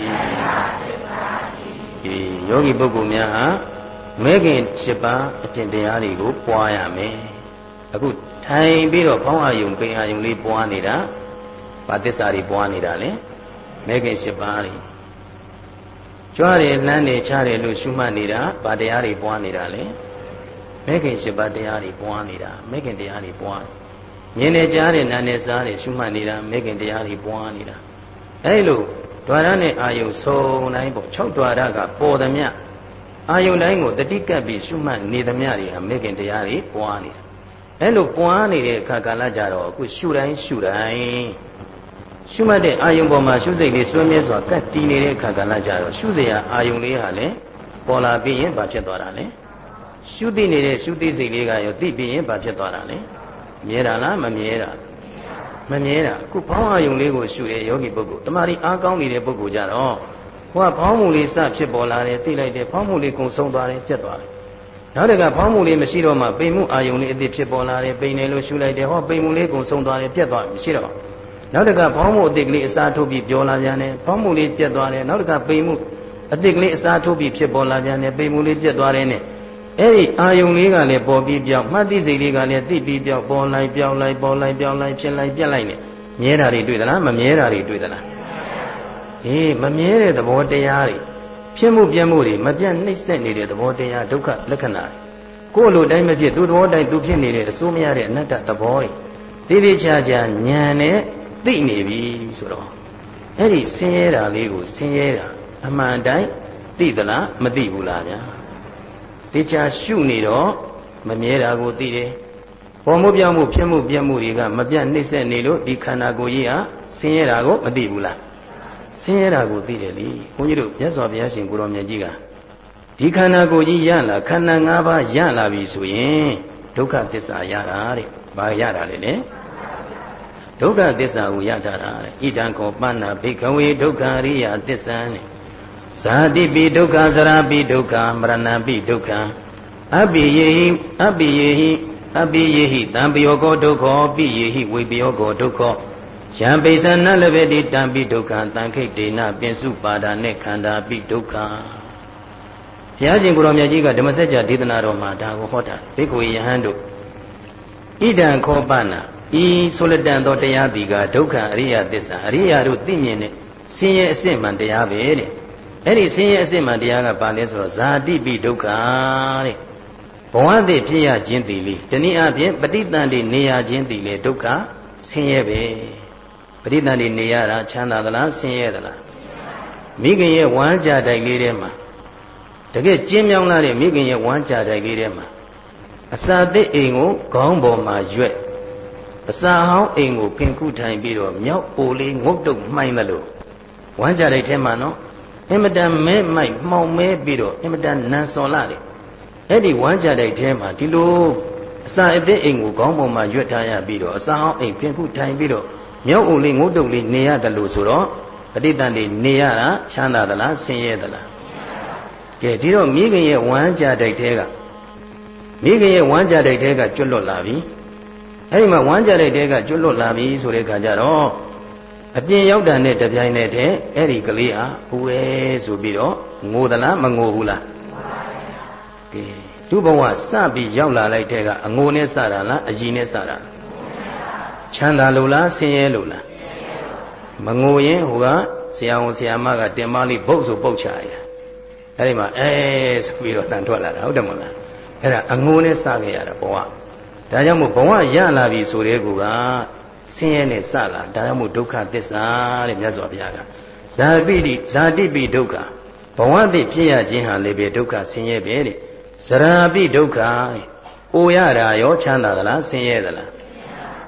ယောဂီပုဂ္ဂိုလ်များဟာမဲခင်7ပါးအကျင့်တရားတွေကိုပွားရမယ်အခုထိုင်ပြီးတော့ဖောင်းအာယုံပင်အာယုံလေးပွားနေတာဘာသစ္စာတွေပွားနေတာလဲမဲခင်7ပါးတွေကြွားတယ်လှမ်းတယ်ချတယ်လို့ရှုမှတ်နေတာဘာတရားတွေပွားနေတာလဲမဲခင်7ပါးတရားတွေပွားနေတာမဲခင်တရားတွေပွားမြင်နေကြားတယ်နားနဲ့စားတယ်ရှုမှတ်နေတာမဲခင်တရားတွေပွားနေတာအဲဒီလိုဓဝရနဲ့အာယုံစုံတိုင်းပေါ့6ဓဝရကပေါ်သမျှအာယုန်တိုင်းကိုတတိကပ်ပြီးရှုမှတ်နေသမျှတွေဟာမေခင်တရားတွေပွားနေတာအဲလိုပွားနေတဲ့အခါကာလကြတော့အခုရှုတိုင်းရှုမှတ်တဲ့အာယုန်ပေါ်မှာရှုစိတ်လေးစွဲမြဲစွာကပ်တည်နေတဲ့အခါကာလကြတော့ရှုစရာအာယုန်လေးဟာလည်းပေါ်လာပြီးရင်ဘာဖြစ်သွားတာလဲရှုသိနေတဲ့ရှုသိစိတ်လေးကရောသိပြီးရင်ဘာဖြစ်သွားတာလဲမြဲတာလားမမြဲတာမမြဲတာအခုဘောင်းအာယုန်လေးကိုရှုတဲ့ယောဂီပုဂ္ဂိုလ်တမာရီအားကောင်းနေတဲ့ပုဂ္ဂိုလ်ကြတော့ဟိုကဖောင်းမှုလေးစဖြစ်ပေါ်လာတယ်သိလိုက်တယ်ဖောင်းမှုလေးကုံဆုံးသွားတယ်ပြတ်သွားတယ်နောက်တကဖောင်းမှုလေးမရှိတော့မှပိန်မှုအာယုန်လေးအသစ်ဖြစ်ပေါ်လာတယ်ပိန်တယ်လို့ရှုလိုက်တယ်ဟောပိန်မှုလေးကုံဆုံးသွားတယ်ပြတ်သွားမရှိတော့နောက်တကဖောင်းမှုအသစ်ကလေးအစားထိုးပြီးပြောလာပြန်တယ်ဖောင်းမှုလေးပြတ်သွားတယ်နောက်တကပိန်မှုအသစ်ကလေးအစားထိုးပြီးဖြစ်ပေါ်လာပြန်တယ်ပိန်မှုလေးပြတ်သွားတယ်နဲ့အဲ့ဒီအာယုန်လေးကလည်းပေါ်ပြီးပြောင်းမှတ်သိစိတ်လေးကလည်းသိပြီးပြောင်းပေါ်လိုက်ပြောင်းလိုက်ပေါ်လိုက်ပြောင်းလိုက်ဖြစ်လိုက်ပြတ်လိုက်နဲ့မြဲတာတွေတွေ့သလားမမြဲတာတွေတွေ့သလားမမြဲတဲ့သဘောတရားတွေဖြစ်မှုပြမှုတွေမပြတ်နှိမ့်ဆက်နေတဲ့သဘောတရားဒုက္ခလက္ခဏာကိုယ်လိုတိုင်းမဖြစ်သူသဘောတိုင်းသူဖြစ်နေတဲ့အစိုးမရတဲ့အနတ္တသဘောတွေတိတိကျကျဉာဏ်နဲ့သိနေပြီဆိုတော့အဲ့ဒီဆင်းရဲတာလေးကိုဆင်းရဲတာအမှန်တိုင်းသိသလားမသိဘူးလားဗျာတိကျရှုနေတော့မမြဲတာကိုသိတယ်ပေါ်မှုပြောင်းမှုဖြစ်မှုပြမှုတွေကမပြတ်နှိမ့်ဆက်နေလို့ဒီခန္ဓာကိုယ်ကြီးဟာဆင်းရဲတာကိုမသိဘူးလားဆင်းရဲတာကိုသိတယ်လေဘုန်းကြီးတို့မြတ်စွာဘုရားရှင်ကိုရောင်မြတ်ကြီးကဒီခန္ဓာကိုယ်ကြီးရလာခန္ဓာ၅ပါးရလာပြီဆိုရင်ဒုက္ခသစ္စာရတာတဲ့ဘာရတာလဲလေဒုက္ခသစ္စာကိုရတာတဲ့ဣဒံခောပဏ္ဏဘိက္ခဝေဒုက္ခရိယသစ္ဆံတဲ့ဇာတိပိဒုက္ခဇရာပိဒုက္ခမရဏပိဒုက္ခအပိယေဟိတံပယောကောဒုက္ခောပိယေဟိဝိပယောကောဒုက္ခောယံပိဿနလဘေတိတံပိဒုက္ခတံခိတ်တေနပင်စုပါဒာနဲ့ခန္ဓာပိဒုက္ခဘုရားရှင်ကိုရောင်မြတ်ကြီးကဓမ္မစကြာဒေသနာတော်မှာဒါကိုဟောတာဘိက္ခုယဟန်တို့ဣဒံခောပနာဤဆိုလတန်သောတရားဒီကဒုက္ခအရိယသစ္စာအရိယတို့သိမြင်တဲ့ဆင်းရဲအစစ်မှန်တရားပဲတဲ့အဲ့ဒီဆင်းရဲအစစ်မှန်တရားကဘာလဲဆိုတော့ဇာတိပိဒုက္ခတဲ့ဘဝတည်းဖြစ်ရခြင်းတည်လေတနည်းအားဖြင့်ပဋိသန္ဓေနေရခြင်းတည်လေဒုက္ခဆင်းရဲပဲပဋိသန္ဓေနေရတာချမ်းသာသလားဆင်းရဲသလားမိခင်ရဲ့ဝမ်းကြတိုက်လေးထဲမှာတကယ်ကျင်းမြောင်းလာတဲ့မိခင်ရဲ့ဝမ်းကြတိုက်လေးထဲမှာအစာသစ်အိမ်ကိုခေါင်းပေါ်မှာရွက်အစာဟောင်းအိမ်ကိုဖင်ခုထိုင်ပြီးတော့မြောက်ပိုလေးငုတ်တုတ်မှိုင်းမလို့ဝမ်းကြတိုက်ထဲမှာနော်အင်မတန်မဲမိုက်မှောင်မဲပြီးတော့အင်မတန်နန်းစော်လာတယ်အဲ့ဒီဝမ်းကြတိုက်ထဲမှာဒီလိုအစာအသစ်အိမ်ကိုခေါင်းပေါ်မှာရွက်ထားရပြီးတော့အစာဟောင်းအိမ်ဖင်ခုထိုင်ပြီးတော့မြောက်အိုလေးငုတ်တုတ်လေးနေရတယ်လို့ဆိုတော့ပဋိသန္ဓေနေရတာချမ်းသာသလားဆင်းရဲသလားကဲဒီတော့မိခင်ရဲ့ဝမ်းကြတိုက်ထဲကကျွတ်လွတ်လာပြီအဲ့ဒီမှာဝမ်းကြတိုက်ထဲကကျွတ်လွတ်လာပြီဆိုတဲ့အခါကျတော့အပြင်ရောက်တာနဲ့တပြိုင်နက်တည်းအဲ့ဒီကလေးဟာဘူးပဲဆိုပြီးတော့ငိုသလားမငိုဘူးလားကဲသူ့ဘဝစပြီးရောက်လာလိုက်တဲ့ကအငိုနဲ့စတာလားအကြီးနဲ့စတာချမ်းသာလို့လားဆင်းရဲလို့လားမငိုရင်ဟိုကဆရာဝန်ဆရာမကတင်မလေးပုတ်ဆိုပုတ်ချရအဲ့ဒီမှာဆိုပြီးတော့တန်ထွက်လာတာဟုတ်တယ်မဟုတ်လားအဲ့ဒါအငိုနဲ့စခဲ့ရတာဘဝဒါကြောင့်မို့ဘဝရလာပြီဆိုတဲ့ကူကဆင်းရဲနဲ့စလာဒါကြောင့်မို့ဒုက္ခသစ္စာတဲ့မြတ်စွာဘုရားကဇာတိပိဒုက္ခဘဝတိဖြစ်ရခြင်းဟာလည်းပဲဒုက္ခဆင်းရဲပဲတဲ့ဇရာပိဒုက္ခအိုရတာရောချမ်းသာသလားဆင်းရဲသလား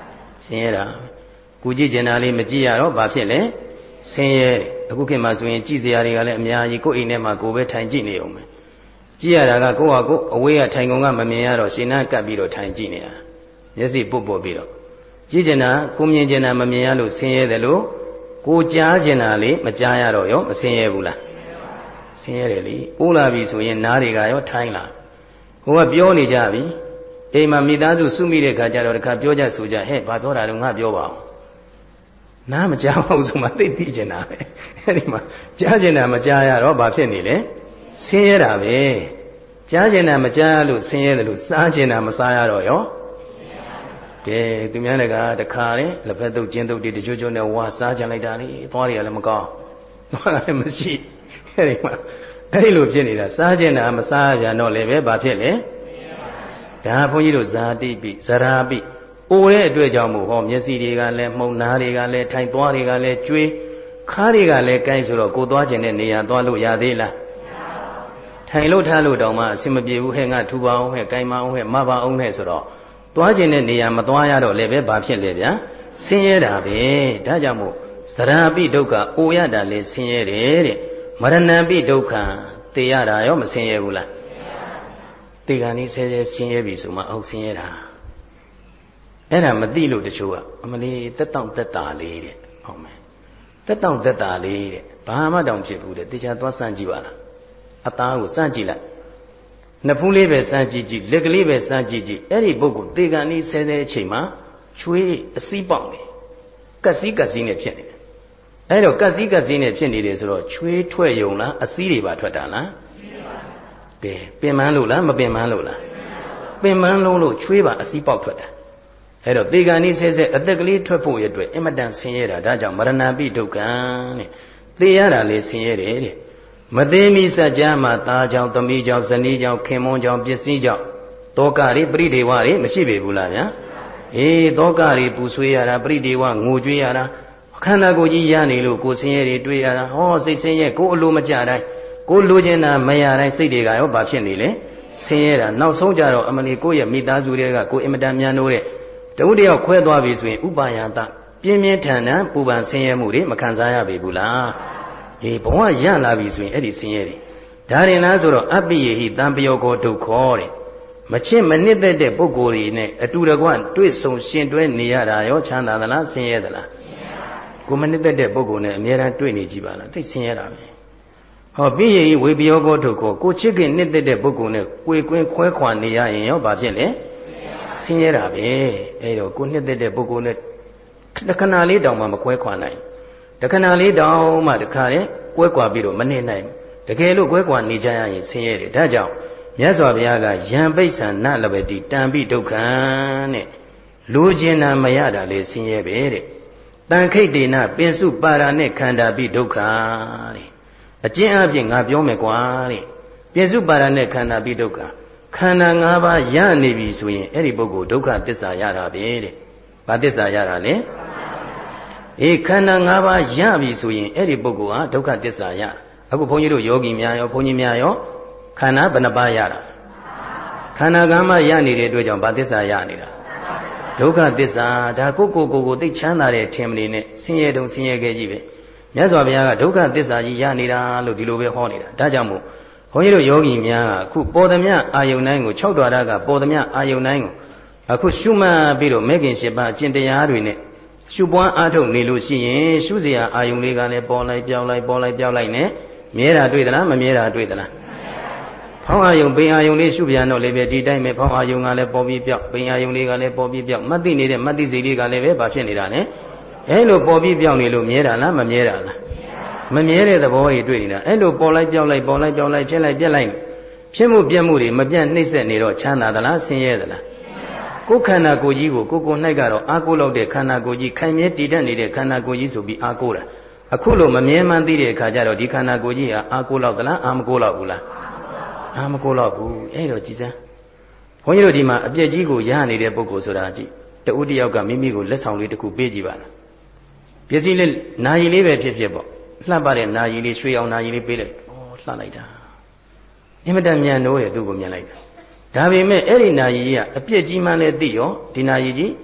ဆင်းရဲတာကိုကြည့်ကျင်တာလေးမကြည့်ရတော့ဘာဖြစ်လဲဆင်းရဲအခုခေတ်မှာဆိုရင်ကြည့်စရာတွေကလည်းအများကြီးကိုယ့်အိမ်ထဲမှာကိုယ်ပဲထိုင်ကြည့်နေအောင်ပဲကြည့်ရတာကကိုယ့်ဟာကိုယ်အဝေးကထိုင်ကုန်ကမမြင်ရတော့ရှင်းနှကပ်ပြီးတော့ထိုင်ကြည့်နေတာမျက်စိပုတ်ပုတ်ပြီးတော့ကြည့်ကျင်တာကိုမြင်ကျင်တာမမြင်ရလို့ဆင်းရဲတယ်လို့ကိုကြားကျင်တာလေးမကြားရတော့ရောမဆင်းရဲဘူးလားဆင်းရဲတယ်လေအိုးလာပြီဆိုရင်နားတွေကရောထိုင်းလာဟိုကပြောနေကြပြီအိမ်မှာမိသားစုစုမိတဲ့ခါကျတော့တခါပြောကြဆိုကြဟဲ့ဘာပြောတာလဲငါပြောပါအောင်နားမကြားဘူးဆိုမှသိသိကျင်တာပဲအဲ့ဒီမှာကြားကျင်တာမကြားရတော့ဘာဖြစ်နေလဲဆင်းရဲတာပဲကြားကျင်တာမကြားရလို့ဆင်းရဲတယ်လို့စားကျင်တာမစားရတော့ရောကဲသူများတခါလေလက်ဖက်တုပ်ကျင်းတုပ်တွေတချို့ချို့နဲ့ဝါစားကြလိုက်တာလေသွားတွေကလည်းမကောင်းသွားတာလည်းမရှိအဲ့ဒီမှာအဲ့လိုဖြစ်နေတာစားကျင်တာမစားရတော့လည်းပဲဘာဖြစ်လဲဒါဘုန်းကြီးတို့ဇာတိပိဇရာပိအိုတဲ့အတွက်ကြောင့်မို့ဟောမျက်စိတွေကလည်းမှုံနာတွေကလည်းထိုင်သွားတွေကလည်းကျွေးခါးတွေကလည်းကိုင်းဆိုတော့ကိုသွားကျင်တဲ့နေရာသွားလို့ရသေးလားထိုင်လို့ထားလို့တောင်မှအဆင်မပြေဘူးဟဲ့ငါထူပါအောင်ဟဲ့ကိုင်းမအောင်ဟဲ့မပါအောင်ဟဲ့ဆိုတော့သွားကျင်တဲ့နေရာမသွားရတော့လည်းပဲဘာဖြစ်လဲဗျာဆင်းရဲတာပဲဒါကြောင့်မို့ဇရာပိဒုက္ခအိုရတာလည်းဆင်းရဲတယ်တဲ့မရဏပိဒုက္ခသိရတာရောမဆင်းရဲဘူးလားသိကံဤဆဲဆဲဆင်းရဲပြီဆိုမှအောက်ဆင်းရဲတာအဲ့ဒါမသိလို့တချို့ကအမလေးတက်တောင့်တက်တာလေးတဲ့ဟုတ်မယ်တက်တောင့်တက်တာလေးတဲ့ဘာမှတောင်ဖြစ်ဘူးတဲ့တေချာသွားစမ်းကြည့်ပါလားအသားကိုစမ်းကြည့်လိုက်နှစ်ဖူးလေးပဲစမ်းကြည့်ကြည့်လက်ကလေးပဲစမ်းကြည့်ကြည့်အဲ့ဒီပုဂ္ဂိုလ်သေကံဤဆဲဆဲအချိန်မှာချွေးအစည်းပေါက်နေကက်စီးနဲ့ဖြစ်နေတယ်အဲ့တော့ကက်စီးနဲ့ဖြစ်နေတယ်ဆိုတော့ချွေးထွက်ယုံလားအစည်းတွေပါထွက်တာလားကဲပင်မန်းလို့လားမပင်မန်းလို့လားပင်မန်းလုံးလို့ချွေးပါအစည်းပေါက်ထွက်တာအဲ့တော့သေကံဤဆဲဆဲအသက်ကလေးထွက်ဖို့ရအတွက်အင်မတန်ဆင်းရဲတာဒါကြောင့်မရဏပိဒုက္ခံတဲ့သေရတာလေဆင်းရဲတယ်တဲ့မသေးမီစัจ जा မှာသားကြောင့်သမီးကြောင့်ဇနီးကြောင့်ခင်မွန်းကြောင့်ပစ္စည်းကြောင့်တောကတွေပရိဒေဝတွေမရှိပေဘူးလားဗျာအေးတောကတွေပူဆွေးရတာပရိဒေဝငိုကြွေးရတာခန္ဓာကိုယ်ကြီးရနေလို့ကိုယ်ဆင်းရဲတွေတွေ့ရတာဟောစိတ်ဆင်းရဲကိုယ်အလိုမကြတိုင်းကိုယ်လိုချင်တာမရတိုင်းစိတ်တွေကရောဘာဖြစ်နေလဲဆင်းရဲတာနောက်ဆုံးကြတော့အမလီကိုယ့်ရဲ့မိသားစုတွေကကိုယ်အင်မတန်မြန်လို့တဲ့တဝိတယောက်ခွဲသွားပြီဆိုရင်ဥပါယတပြင်းပြင်းထန်ထန်ပူပန်ဆင်းရဲမှုတွေမခံစားရပေဘူးလားအေးဘဝရလာပြီဆိုရင်အဲ့ဒီဆင်းရဲတွေဒါရင်လားဆိုတော့အပိယေဟိတံပယောကောဒုက္ခောတဲ့မချစ်မနစ်သက်တဲ့ပုဂ္ဂိုလ်တွေနဲ့အတူတကွတွေ့ဆုံရှင်တွဲနေရတာရောချမ်းသာသလားဆင်းရဲသလားကိုမနစ်သက်တဲ့ပုဂ္ဂိုလ်နဲ့အမြဲတမ်းတွေ့နေကြည့်ပါလားသိဆင်းရဲတာပဲဟောပိယေဟိဝေပယောကောဒုက္ခောကိုချစ်ခင်နစ်သက်တဲ့ပုဂ္ဂိုလ်နဲ့ကိုယ်ကွင်းခွဲခွာနေရရင်ရောဘာဖြစ်လဲဆင်းရဲတာပဲအဲ့တော့ကိုနှစ်သက်တဲ့ပုဂ္ဂိုလ်နဲ့တခဏလေးတောင်မှမကွဲခွာနိုင်တခဏလေးတောင်မှတခါလေကွဲကွာပြီးတော့မနေနိုင်တကယ်လို့ကွဲကွာနေကြရရင်ဆင်းရဲတယ်ဒါကြောင့်မြတ်စွာဘုရားကယံပိဋ္ဌာနလဘတိတံပိဒုက္ခံတဲ့လူကျင်တာမရတာလေဆင်းရဲပဲတဲ့တန်ခိတ်တေနပင်စုပါရနဲ့ခန္ဓာပိဒုက္ခတဲ့အကျဉ်းအပြင်ငါပြောမယ်ကွာတဲ့ပင်စုပါရနဲ့ခန္ဓာပိဒုက္ခခန္ဓာ၅ပါးရနေပြီဆိုရင်အဲ့ဒီပုဂ္ဂိုလ်ဒုက္ခသစ္စာရတာပဲတဲ့။ဘာသစ္စာရတာလဲ။အေးခန္ဓာ၅ပါးရပြီဆိုရင်အဲ့ဒီပုဂ္ဂိုလ်ဟာဒုက္ခသစ္စာရ။အခုဘုန်းကြီးတို့ယောဂီများရောဘုန်းကြီးများရောခန္ဓာဘယ်နှပါးရတာ။ခန္ဓာကံမှရနေတဲ့အတွက်ကြောင့်ဘာသစ္စာရနေတာ။ဒုက္ခသစ္စာဒါကိုသိချမ်းသာတဲ့ထင်မနေနဲ့ဆင်းရဲတုံဆင်းရဲခဲ့ကြီးပဲ။မြတ်စွာဘုရားကဒုက္ခသစ္စာကြီးရနေတာလို့ဒီလိုပဲဟောနေတာ။ဒါကြောင့်မို့ဘုန်းကြီးတို့ယောဂီများကအခုပေါ်သမျှအာယုန်တိုင်းကို6ဓာရကပေါ်သမျှအာယုန်တိုင်းကိုအခုရှုမှတ်ပြီးတော့မဲခင်7ပါးအကျင့်တရားတွေနဲ့ရှုပွားအားထုတ်နေလို့ရှိရင်ရှုစရာအာယုန်လေးကလည်းပေါ်လိုက်ပြောင်းလိုက်ပေါ်လိုက်ပြောင်းလိုက်နဲ့မြဲတာတွေ့သလားမမြဲတာတွေ့သလားဖောင်းအာယုန်ပိန်အာယုန်လေးရှုပြန်တော့လည်းပဲဒီတိုင်းပဲဖောင်းအာယုန်ကလည်းပေါ်ပြီးပြောင်းပိန်အာယုန်လေးကလည်းပေါ်ပြီးပြောင်းမသိနေတဲ့မသိစိတ်လေးကလည်းပဲဘာဖြစ်နေတာလဲအဲလိုပေါ်ပြီးပြောင်းနေလို့မြဲတာလားမမြဲတာလားမမြဲတဲ့သဘောတွေတွေ့နေတာအဲ့လိုပေါ်လိုက်ပြောင်းလိုက်ပေါ်လိုက်ပြောင်းလိုက်ဖြစ်လိုက်ပြက်လိုက်ဖြစ်မှုပြက်မှုတွေမပြတ်နှိမ့်ဆက်နေတော့ချမ်းသာသလားဆင်းရဲသလားကိုယ်ခန္ဓာကိုယ်ကြီးကိုကို၌ကတော့အားကိုးလောက်တဲ့ခန္ဓာကိုယ်ကြီးခိုင်မြဲတည်တတ်နေတဲ့ခန္ဓာကိုယ်ကြီးဆိုပြီးအားကိုးတာအခုလိုမမြဲမှန်းသိတဲ့အခါကျတော့ဒီခန္ဓာကိုယ်ကြီးဟာအားကိုးလောက်သလားအားမကိုးလောက်ဘူးလားအားမကိုးလောက်ဘူးအဲ့တော့ကြည်စမ်းဘုန်းကြီးတို့ဒီမှာအပြည့်ကြီးကိုရနေတဲ့ပုဂ္ဂိုလ်ဆိုတာကြည့်တဦးတယောက်ကမိမိကိုလက်ဆောင်လေးတစ်ခုပေးကြည့်ပါလားပစ္စည်းလေးနာယီလေးပဲဖြစ်ဖြစ်ပေါ့လှပတဲ့နာယီလေးရွှေအောင်နာယီလေးပေးလိုက်။ဩလှလိုက်တာ။အင်မတန်မြန်နိုးတယ်သူ့ကိုမြင်လိုက်တာ။ဒါပေမဲ့အဲ့ဒီနာယီကြီးကအပြစ်ကြီးမှလည်းသိရောဒီနာယီကြီး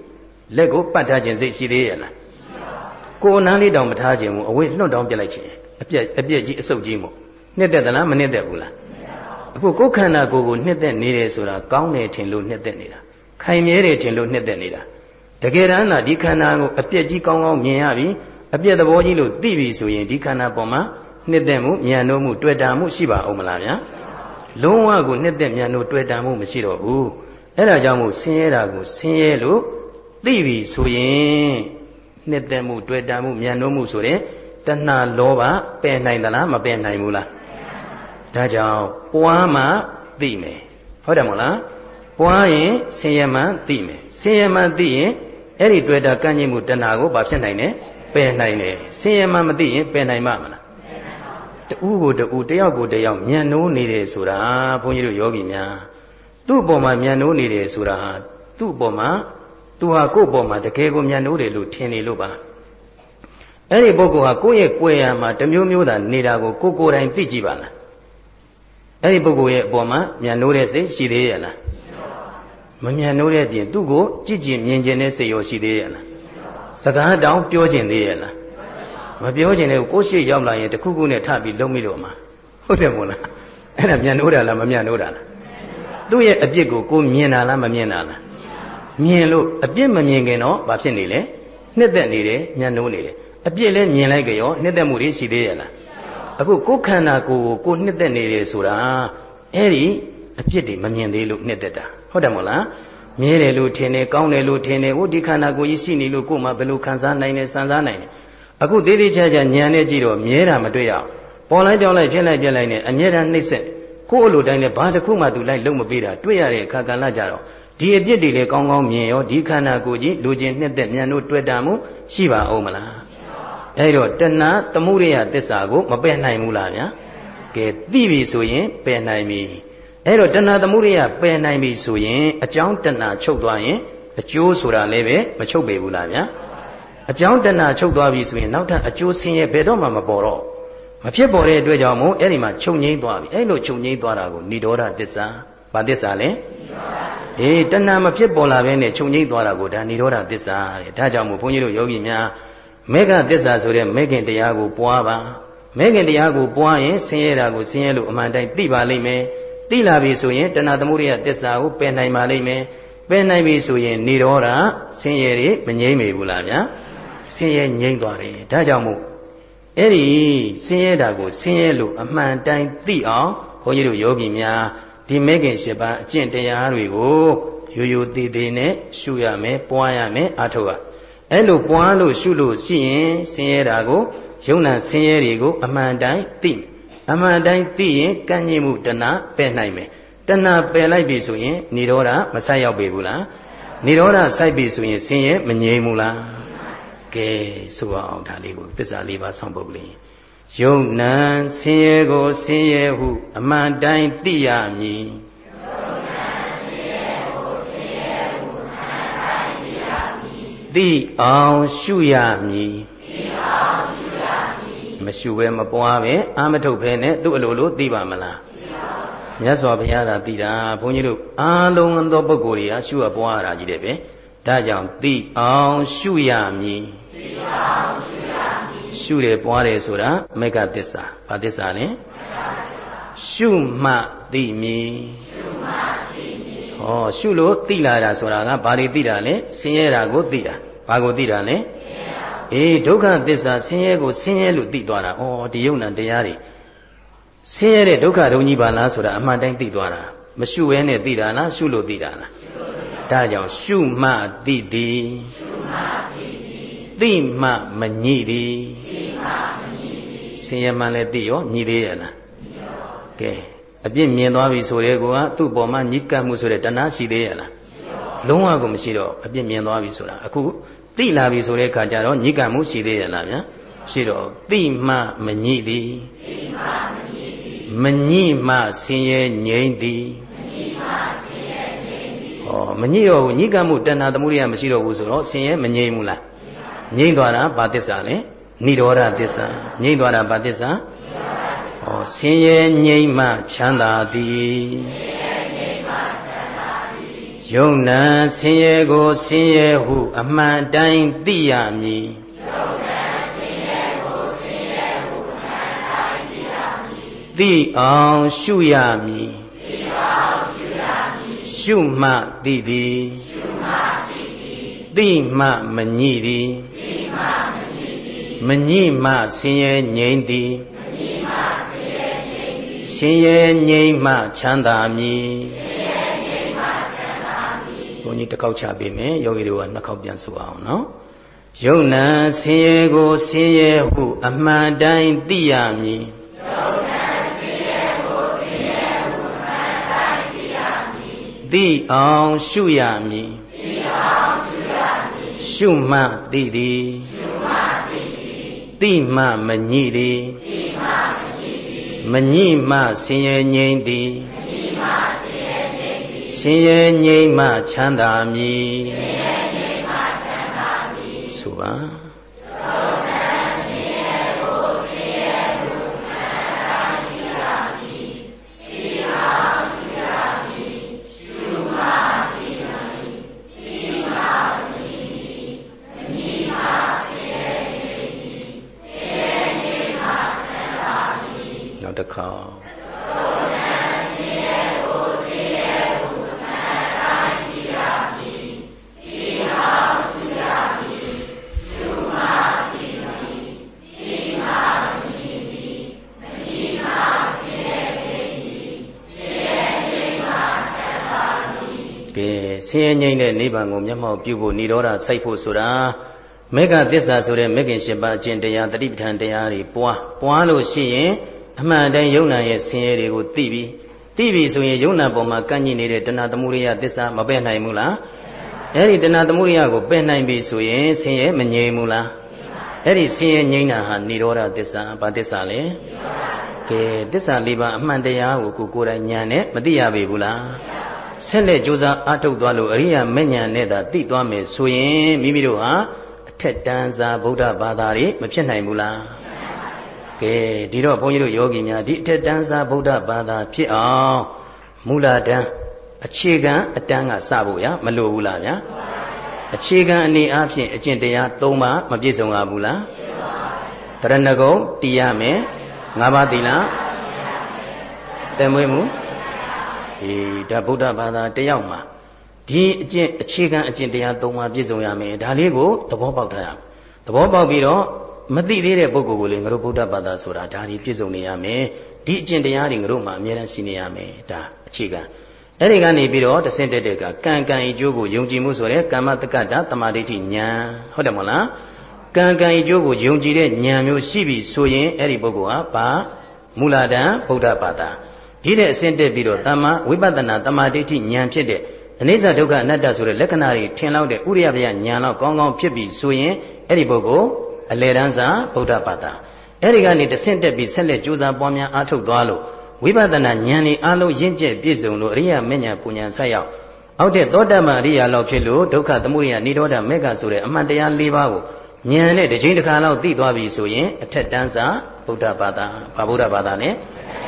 လက်ကိုပတ်ထားခြင်းစိတ်ရှိသေးရဲ့လားကိုယ်နားလေးတောင်မထားခြင်းဘူးအဝေးလွတ်တောင်ပြလိုက်ခြင်းအပြက်ကြီးအဆုပ်ကြီးမို့နှစ်သက်သလားမနှစ်သက်ဘူးလားအခုကိုယ်ခန္ဓာကိုယ်ကိုနှစ်သက်နေတယ်ဆိုတာကောင်းတယ်ထင်လို့နှစ်သက်နေတာခိုင်မြဲတယ်ထင်လို့နှစ်သက်နေတာတကယ်တမ်းသာဒီခန္ဓာကိုအပြက်ကြီးကောင်းကောင်းမြင်ရပြီအပြက်သဘောကြီးလို့သိပြီဆိုရင်ဒီခန္ဓာပေါ်မှာနှစ်သက်မှုဉာဏ်တို့မှုတွေ့တာမှုရှိပါအောင်မလားဗျာလုံးဝကိုနှစ်သက်ဉာဏ်တို့တွေ့တာမှုမရှိတော့ဘူးအဲ့ဒါကြောင့်မို့ဆင်းရဲတာကိုဆင်းရဲလို့သိပြီဆိုရင်နှစ်သက်မှုတွေ့တာမှုဉာဏ်တို့မှုဆိုတဲ့တဏှာလောဘပယ်နိုင်သလားမပယ်နိုင်ဘူးလားဒါကြောင့်ပွားမှသိမယ်ဟုတ်တယ်မဟုတ်လားပွားရင်ဆင်းရဲမှသိမယ်ဆင်းရဲမှသိရင်အဲ့ဒီတွေ့တာကန့်ညှိမှုတဏှာကိုဘာဖြစ်နိုင်လဲပယ်နိုင်တယ်ဆင်းရဲမှမသိရင်ပယ်နိုင်မှာမလားတူကိုတူတယောက်ကိုတယောက်ဉာဏ်နိုးနေတယ်ဆိုတာဘုန်းကြီးတို့ယောဂီများသူ့အပေါ်မှာဉာဏ်နိုးနေတယ်ဆိုတာဟာသူ့အပေါ်မှာသူဟာကိုယ့်အပေါ်မှာတကယ်ကိုဉာဏ်နိုးတယ်လို့ထင်နေလို့ပါအဲ့ဒီပုဂ္ဂိုလ်ဟာကိုယ့်ရဲ့ကိုယ်ရမှာတမျိုးမျိုးသာနေတာကိုကိုယ်ကိုယ်တိုင်သိကြည့်ပါလားအဲ့ဒီပုဂ္ဂိုလ်ရဲ့အပေါ်မှာဉာဏ်နိုးတဲ့စိတ်ရှိသေးရဲ့လားမဉာဏ်နိုးတဲ့ပြင်သူ့ကိုကြည့်ကြည့်မြင်ကျင်တဲ့စိတ်ရောရှိသေးရဲ့လားစကားတောင်ပြောကျင်သေးရဲ့လားမပြောကျင်တဲ့ကိုယ်ရှိရောက်လာရင်တခုခုနဲ့ထပြီးလုံးမိတော့မှာဟုတ်တယ်မို့လားအဲ့ဒါဉာဏ်နိုးတာလားမဉာဏ်နိုးတာလားသူ့ရဲ့အပြစ်ကိုကိုမြင်တာလားမမြင်တာလားမြင်လို့အပြစ်မမြင်ခင်တော့ဘာဖြစ်နေလဲနှစ်သက်နေတယ်ဉာဏ်နိုးနေတယ်အပြစ်လည်းမြင်လိုက်ကြရောနှစ်သက်မှုတွေရှိသေးရဲ့လားအခုကိုယ်ခန္ဓာကိုယ်ကိုနှစ်သက်နေတယ်ဆိုတာအဲ့ဒီအပြစ်တွေမမြင်သေးလို့နှစ်သက်တာဟုတ်တယ်မို့လားမြဲတယ်လို့ထင်တယ်ကောင်းတယ်လို့ထင်တယ်ဟိုဒီခန္ဓာကိုယ်ကြီးရှိနေလို့ကိုယ်မှဘယ်လိုခံစားနိုင်လဲစံစားနိုင်လဲအခုသေးသေးချာချာဉာဏ်နဲ့ကြည့်တော့မြဲတာမတွေ့ရအောင်ပေါ်လိုက်ပြောင်းလိုက်ဖြစ်လိုက်ပြက်လိုက်နဲ့အမြဲတမ်းနှိမ့်ဆက်ကိုယ်အလိုတိုင်းနဲ့ဘာတစ်ခုမှသူလိုက်လုံးမပေးတာတွေ့ရတဲ့အခါကလည်းကြတော့ဒီအပြစ်တွေလည်းကောင်းကောင်းမြင်ရောဒီခန္ဓာကိုယ်ကြီးလူချင်းနှစ်သက်ဉာဏ်တို့တွေ့တာမှုရှိပါအောင်မလားအဲ့တော့တဏှာသမုဒိယသစ္စာကိုမပယ်နိုင်ဘူးလားဗျာကဲသိပြီဆိုရင်ပယ်နိုင်ပြီအဲ့တော့တဏှာသမုဒိယပယ်နိုင်ပြီဆိုရင်အကြောင်းတဏှာချုပ်သွားရင်အကျိုးဆိုတာလည်းပဲမချုပ်ပေဘူးလားဗျာအကြောင်းတဏှာချုပ်သွားပြီဆိုရင်နောက်ထပ်အကျိုးဆင်းရဲဘယ်တော့မှမပေါ်တော့မဖြစ်ပေါ်တဲ့အတွက်ကြောင့်မို့အဲ့ဒီမှာချုပ်ငိမ့်သွားပြီအဲ့လိုချုပ်ငိမ့်သွားတာကိုនិရောဓသစ္စာဘာသစ္စာလဲအေးတဏှာမဖြစ်ပေါ်လာဘဲနဲ့ချုပ်ငိမ့်သွားတာကိုဒါនិရောဓသစ္စာတဲ့ဒါကြောင့်မို့ဘုန်းကြီးတို့ယောဂီများမေဃသစ္စာဆိုတဲ့မေခင်တရားကိုပွားပါမေခင်တရားကိုပွားရင်ဆင်းရဲတာကိုဆင်းရဲလို့အမှန်တိုင်းသိပါလိမ့်မယ်သိလာပြီဆိုရင်တဏှာသမုဒိယသစ္စာကိုပယ်နိုင်ပါလိမ့်မယ်ပယ်နိုင်ပြီဆိုရင်និရောဓဆင်းရဲတွေမငြိမ့်မေဘူးလားဗျာဆင်းရဲငြိမ့်သွားတယ်ဒါကြောင့်မို့အဲ့ဒီဆင်းရဲတာကိုဆင်းရဲလို့အမှန်တိုင်းသိအောင်ဘုန်းကြီးတို့ယောဂီများဒီမေခင်၈ပါးအကျင့်တရားတွေကိုရိုးရိုးသေးသေးနဲ့ရှုရမယ်ပွားရမယ်အားထုတ်ရအဲ့လိုပွားလို့ရှုလို့ရှိရင်ဆင်းရဲတာကိုယုံနာဆင်းရဲတွေကိုအမှန်တိုင်းသိအမှန်တိုင်းသိရင်ကံ့ညှိမှုတဏှာပယ်နိုင်မယ်တဏှာပယ်လိုက်ပြီဆိုရင်និရောဓမဆိုက်ရောက်ပေဘူးလားនិရောဓဆိုက်ပြီဆိုရင်ဆင်းရဲမငြိမ်ဘူးလားကဲဆိုအောင်ဒါလေးကိုသစ္စာလေးပါးဆောင်ပုဒ်လေးယုံနာဆင်းရဲကိုဆင်းရဲဟုအမှန်တိုင်းသိရမည်သိအောင်ရှုရမည်မရှုဘဲမပွားပဲအာမထုတ်ဘဲနဲ့သူ့အလိုလိုသိပါမလားမြတ်စွာဘုရားသာသိတာဘုန်းကြီးတို့အားလုံးသောပုဂ္ဂိုလ်တွေကရှုရပွားရတာကြီးတယ်ပဲဒါကြောင့်သိအောင်ရှုရမည်ရှုတယ်ပွားတယ်ဆိုတာမေဃသစ္စာဘာသစ္စာလဲရှုမှသိမည်ဟောရှုလို့သိလာတာဆိုတာကဘာတွေသိတာလဲဆင်းရဲတာကိုသိတာဘာကိုသိတာလဲအေးဒုက္ခသစ္စာဆင်းရဲကိုဆင်းရဲလို့သိသွားတာဩဒီယုံနာတရားတွေဆင်းရဲတဲ့ဒုက္ခဒုံကြီးပါလားဆိုတာအမှန်တိုင်းသိသွားတာမရှုဘဲနဲ့သိတာလားရှုလို့သိတာလားဒါကြောင့်ရှုမှသိသည်သိမှမညိသည်ဆင်းရဲမှလည်းသိရောညိသေးရဲ့လားကဲအပြစ်မြင်သွားပြီဆိုတဲ့ကောကသူ့ပေါ်မှာညှိကပ်မှုဆိုတဲ့တဏှာရှိသေးရဲ့လားလုံးဝကိုမရှိတော့အပြစ်မြင်သွားပြီဆိုတာအခုသိလာပြီဆိုတဲ့အခါကျတော့ညှိကပ်မှုရှိသေးရဲ့လားဗျာရှိတော့သိမှမညိသည်မညိမှဆင်းရဲငြိမ့်သည်ဟောမညိတော့ဘူးညှိကပ်မှုတဏှာသမုဒိယမရှိတော့ဘူးဆိုတော့ဆင်းရဲမငြိမ့်ဘူးလားငြိမ့်သွားတာဘာသစ္စာလဲនិရောဓသစ္စာငြိမ့်သွားတာဘာသစ္စာဟောဆင်းရဲငြိမ့်မှချမ်းသာသည်ယုံနာဆင်းရဲကိုဆင်းရဲဟုအမှန်တိုင်းသိရမည်ယုံနာဆင်းရဲကိုဆင်းရဲဟုအမှန်တိုင်းသိရမည်သိအောင်ရှုရမည်သိအောင်ရှုရမည်ရှုမှသိသည်ရှုမှသိသည်သိမှမညှိသည်သိမှမညှိသည်မညှိမှဆင်းရဲငြိမ်းသည်မညှိမှဆင်းရဲငြိမ်းသည်ဆင်းရဲငြိမ်းမှချမ်းသာမည်ဘုန်းကြီးတစ်ခေါက်ချပေးမယ်ယောဂီတို့ကနှစ်ခေါက်ပြန်ဆိုအောင်နော်ယုံနာဆင်းရဲကိုဆင်းရဲဟုအမှန်တိုင်းသိရမည်ယုံနာဆင်းရဲကိုဆင်းရဲဟုအမှန်တိုင်းသိရမည်သိအောင်ရှုရမည်သိအောင်ရှုရမည်ရှုမှသိသည်ရှုမှသိသည်သိမှမညှိသည်သိမှမညှိသည်မညှိမှဆင်းရဲငြိမ်းသည်မညှိမှဆင်းရဲငြိမ်းမှချမ်းသာမည်ဆင်းရဲငြိမ်းမှချမ်းသာမည်ဆိုပါယုံနာဆင်းရဲကိုဆင်းရဲဟုမှန်တိုင်းသိရမည်သိအောင်ရှုရမည်ရှုမှသိမည်သိမှမညှိသည်မညှိမှဆင်းရဲငြိမ်းသည်ဆင်းရဲငြိမ်းမှချမ်းသာမည်နောက်တစ်ခေါက်ဆင်းရဲငြိမ်းတဲ့နိဗ္ဗာန်ကိုမျက်မှောက်ပြုဖို့និရောဓစိုက်ဖို့ဆိုတာမေဃသစ္စာဆိုတဲ့မေခင်၈ပါးအကျင့်တရားတတိပဋ္ဌာန်တရားတွေပွားလို့ရှိရင်အမှန်တိုင်းယုံနာရဲ့ဆင်းရဲတွေကိုသိပြီဆိုရင်ယုံနာပေါ်မှာကန့်ညှိနေတဲ့တဏှာသမုဒိယသစ္စာမပယ်နိုင်ဘူးလားအဲ့ဒီတဏှာသမုဒိယကိုပယ်နိုင်ပြီဆိုရင်ဆင်းရဲမငြိမ်ဘူးလားအဲ့ဒီဆင်းရဲငြိမ်းတာဟာនិရောဓသစ္စာဘာသစ္စာလဲကဲသစ္စာ၄ပါးအမှန်တရားကိုကိုယ်တိုင်ဉာဏ်နဲ့မသိရပေဘူးလားဆက်လက်ကြိုးစားအားထုတ်သွားလို့အရိယာမဉ္ဇဉ်နဲ့သာသိသွားမယ်ဆိုရင်မိမိတို့ဟာအထက်တန်းစားဗုဒ္ဓဘာသာတွေမဖြစ်နိုင်ဘူးလားကဲဒီတော့ဘုန်းကြီးတို့ယောဂီများဒီအထက်တန်းစားဗုဒ္ဓဘာသာဖြစ်အောင်မူလတန်းအခြေခံအတန်းကစဖို့ရမလိုဘူးလားဗျာအခြေခံအနေအားဖြင့်အကျင့်တရား၃ပါးမပြည့်စုံရဘူးလားတရဏဂုံတည်ရမယ်၅ပါးသီလတည်မွေးမှုဒါဗုဒ္ဓဘာသာတယောက်မှာဒီအကျင့်အခြေခံအကျင့်တရား၃ပါးပြည့်စုံရမယ်ဒါလေးကိုသဘောပေါက်ထားရမယ်သဘောပေါက်ပြီးတော့မသိသေးတဲ့ပုဂ္ဂိုလ်ကိုလည်းငါတို့ဗုဒ္ဓဘာသာဆိုတာဒါဒီပြည့်စုံနေရမယ်ဒီအကျင့်တရားတွေငါတို့မှာအမြဲတမ်းရှိနေရမယ်ဒါအခြေခံအဲ့ဒီကနေပြီးတော့တဆင့်တက်တဲ့ကကံအကျိုးကိုယုံကြည်မှုဆိုတဲ့ကာမတက္ကတာတမာဒိဋ္ဌိဉာဏ်ဟုတ်တယ်မဟုတ်လားကံအကျိုးကိုယုံကြည်တဲ့ဉာဏ်မျိုးရှိပြီဆိုရင်အဲ့ဒီပုဂ္ဂိုလ်ဟာဘာမူလတန်းဗုဒ္ဓဘာသာဒီတဲ့အဆင့်တက်ပြီးတော့တမ္မာဝိပဿနာတမာဒိဋ္ဌိဉာဏ်ဖြစ်တဲ့အနိစ္စဒုက္ခအနတ္တဆိုတဲ့လက္ခဏာတွေထင်လောက်တဲ့ဥရိယပယဉာဏ်တော့ကောင်းကောင်းဖြစ်ပြီဆိုရင်အဲ့ဒီပုဂ္ဂိုလ်အလယ်တန်းစာဗုဒ္ဓဘာသာအဲ့ဒီကနေတဆင့်တက်ပြီးဆက်လက်ကြိုးစားပွားများအားထုတ်သွားလို့ဝိပဿနာဉာဏ်ဤအလုံးရင့်ကျက်ပြည့်စုံလို့အရိယမဉ္ဇဉ်ပူဉ္ဇဉ်ဆက်ရောက်အောက်တဲ့သောတပန်အရိယလောက်ဖြစ်လို့ဒုက္ခသမုဒယနိရောဓမေဃဆိုတဲ့အမှန်တရား၄ပါးကိုဉာဏ်နဲ့တစ်ချိန်တစ်ခါလောက်သိသွားပြီဆိုရင်အထက်တန်းစာဗုဒ္ဓဘာသာဘာဗုဒ္ဓဘာသာလဲ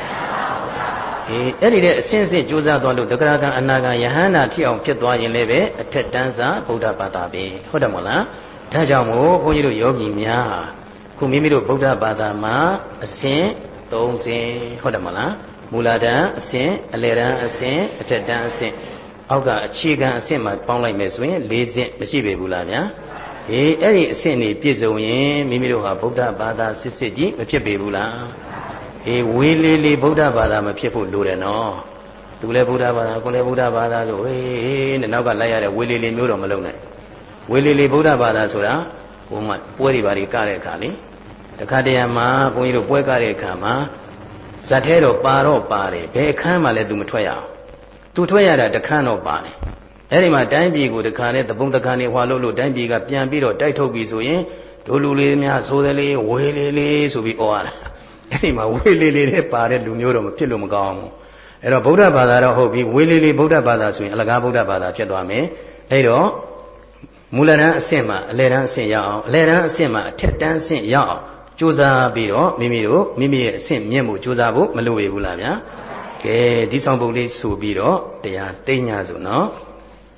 အဲ့ဒီတဲ့အစဉ်စဉ်ကြိုးစားသွားလို့သက္ကရာကံအနာကံယဟန္တာထိအောင်ဖြစ်သွားရင်လည်းပဲအထက်တန်းစာဗုဒ္ဓဘာသာပဲဟုတ်တယ်မဟုတ်လားဒါကြောင့်မို့ဘုန်းကြီးတို့ယောဂီများခုမိမိတို့ဗုဒ္ဓဘာသာမှာအစဉ်၃ဆင့်ဟုတ်တယ်မဟုတ်လားမူလတန်းအစဉ်အလယ်တန်းအစဉ်အထက်တန်းအစဉ်အောက်ကအခြေခံအစဉ်မှာပေါင်းလိုက်မယ်ဆိုရင်၄ဆင့်မရှိပေဘူးလားဗျာအဲ့ဒီအစဉ်နေပြည့်စုံရင်မိမိတို့ဟာဗုဒ္ဓဘာသာစစ်စစ်ကြီးမဖြစ်ပေဘူးလားဝေလေးလေးဗုဒ္ဓဘာသာမဖြစ်ဖို့လိုတယ်နော်သူလည်းဗုဒ္ဓဘာသာကိုလည်းဗုဒ္ဓဘာသာဆိုနဲ့နောက်ကလိုက်ရတဲ့ဝေလေးလေးမျိုးတော့မလုံးနဲ့ဝေလေးလေးဗုဒ္ဓဘာသာဆိုတာဘုံမှာပွဲတွေဘာတွေကတဲ့အခါလေတခါတရံမှာဘုန်းကြီးတို့ပွဲကတဲ့အခါမှာဇတ်ထဲတော့ပါတော့ပါတယ်ဘယ်အခန်းမှလည်းသူမထွက်ရအောင်သူထွက်ရတာတခန်းတော့ပါတယ်အဲ့ဒီမှာတိုင်းပြည်ကိုတခါနဲ့သဘုံတခါနဲ့ဟွာလို့တိုင်းပြည်ကပြန်ပြီးတော့တိုက်ထုတ်ပြီးဆိုရင်တို့လူလေးများဆိုတယ်လေဝေလေးလေးဆိုပြီးဩရတာအဲ့ဒီမှာဝေလေးလေးနဲ့ပါတဲ့လူမျိုးတော့မဖြစ်လို့မကောင်းဘူးအဲ့တော့ဗုဒ္ဓဘာသာတော့ဟုတ်ပြီဝေလေးလေးဗုဒ္ဓဘာသာဆိုရင်အလကားဗုဒ္ဓဘာသာဖြစ်သွားမယ်အဲ့တော့မူလတန်းအဆင့်မှာအလယ်တန်းအဆင့်ရောက်အောင်အလယ်တန်းအဆင့်မှာအထက်တန်းအဆင့်ရောက်အောင်ကြိုးစားပြီးတော့မိမိရဲ့အဆင့်မြင့်မှုကြိုးစားဖို့မလိုရဘူးလားဗျာကဲဒီဆောင်ပုံလေးဆိုပြီးတော့တရားသိညာဆိုနော်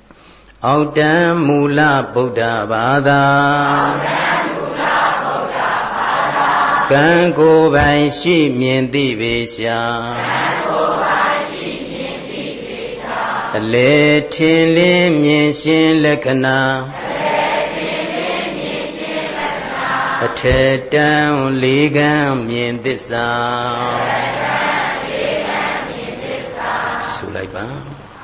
အောက်တန်းမူလဗုဒ္ဓဘာသာကံကိုယ်ပိုင်ရှိမြင်သိပေရှာအလေထင်လင်းမြင်ရှင်းလက္ခဏာအထေတံလေးကံမြင်သစ္စာဆိုလိုက်ပါ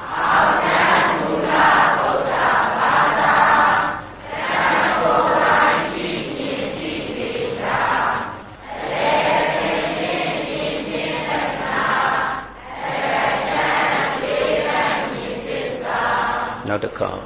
နောက်တစ်ခါ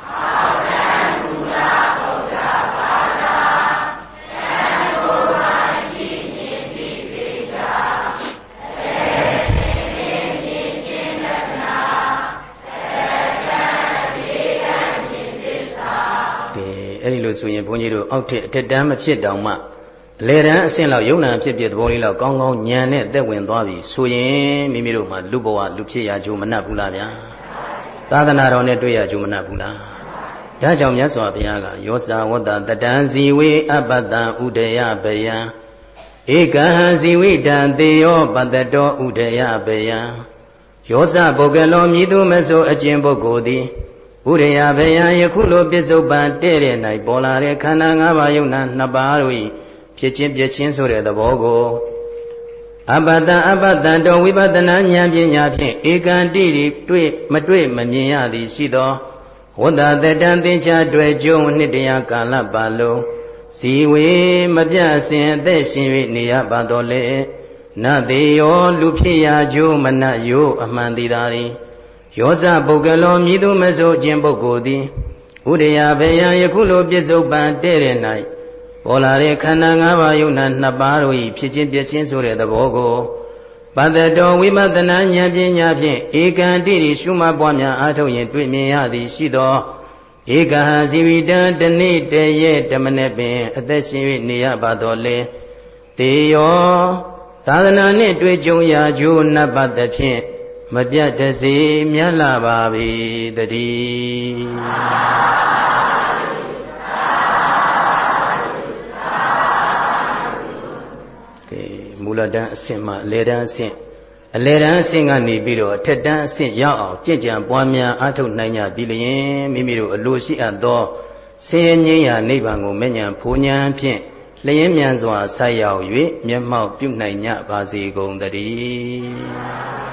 အဲ့ဒီလိုဆိုရင်ဘုန်းကြီးတို့အောက်ထက်အထက်တန်းမဖြစ်တောင်မှအလေတန်းအဆင့်လောက်ယုံနာဖြစ်ဖြစ်သဘောလေးလောက်ကောင်းကောင်းဉာဏ်နဲ့သက်ဝင်သွားပြီဆိုရင်မိမိတို့မှလူဘဝလူဖြစ်ရကြိုးမနှက်ဘူးလားဗျာသာသနာတော်နဲ့တွေ့ရကြိုးမနှက်ဘူးလားဒါကြောင့်မြတ်စွာဘုရားကယောဇဝတ္တတတံဇီဝေအပတ္တဥဒယပယံဧကဟံဇီဝိတံသေယောပတ္တတောဥဒယပယံယောဇပုဂ္ဂလောမြည်သူမဆိုအကျင့်ပုဂ္ဂိုလ်သည်ဥဒယပယံယခုလိုပစ္စုပန်တဲ့တဲ့၌ပေါ်လာတဲ့ခန္ဓာ၅ပါးယုံနာနှစ်ပါးတို့၏ဖြစ်ချင်းပြချင်းဆိုတဲ့သဘောကိုအပတ္တတောဝိပဿနာဉာဏ်ပညာဖြင့်ဧကံတိမတွေ့မမြင်ရသည်ရှိသောဝတ္တတတံသင်္ချာတွေ့ကြုံနှစ်တရားကာလပတ်လုံးဇီဝေမပြတ်စင်အသက်ရှင်၍နေရပါတော်လေနတေယောလူဖြစ်ရာကြိုးမနတ်ယောအမှန်သည်သာရိယောဇပုဂ္ဂလောမြည်သူမဆိုခြင်းပုဂ္ဂိုလ်သည်ဥဒယဘယံယခုလိုပြစ္ဆုတ်ပံတဲ့တဲ့၌ပေါ်လာတဲ့ခန္ဓာ၅ပါးယုံနာနှစ်ပါးတို့၏ဖြစ်ချင်းပြချင်းဆိုတဲ့သဘောကိုပတ္တတောဝိပဿနာဉာဏ်ပညာဖြင့်ဧကံတိရှုမှတ်ပွားများအားထုတ်ရင်တွေ့မြင်ရသည်ရှိသောဧကဟံဇီဝိတံတနေ့တရေတမနေ့ပင်အသက်ရှင်၍နေရပါတော်လေတေယောသာသနာနှင့်တွေ့ကြုံရာကျိုးနတ်ပတ်သဖြင့်မပြတ်တစေမြတ်လာပါပြီတည်းမူလတန်းအဆင့်မှအလယ်တန်းအဆင့်ကနေပြီးတော့အထက်တန်းအဆင့်ရောက်အောင်ကြင်ကြံပွားများအားထုတ်နိုင်ကြပြီလျင်မိမိတို့အလိုရှိအပ်သောဆင်းရဲငြိမ်းရာနိဗ္ဗာန်ကိုမဲ့ဉဏ်ဖူဉဏ်ဖြင့်လျင်မြန်စွာဆက်ရောက်၍မျက်မှောက်ပြုနိုင်ကြပါစေကုန်သတည်း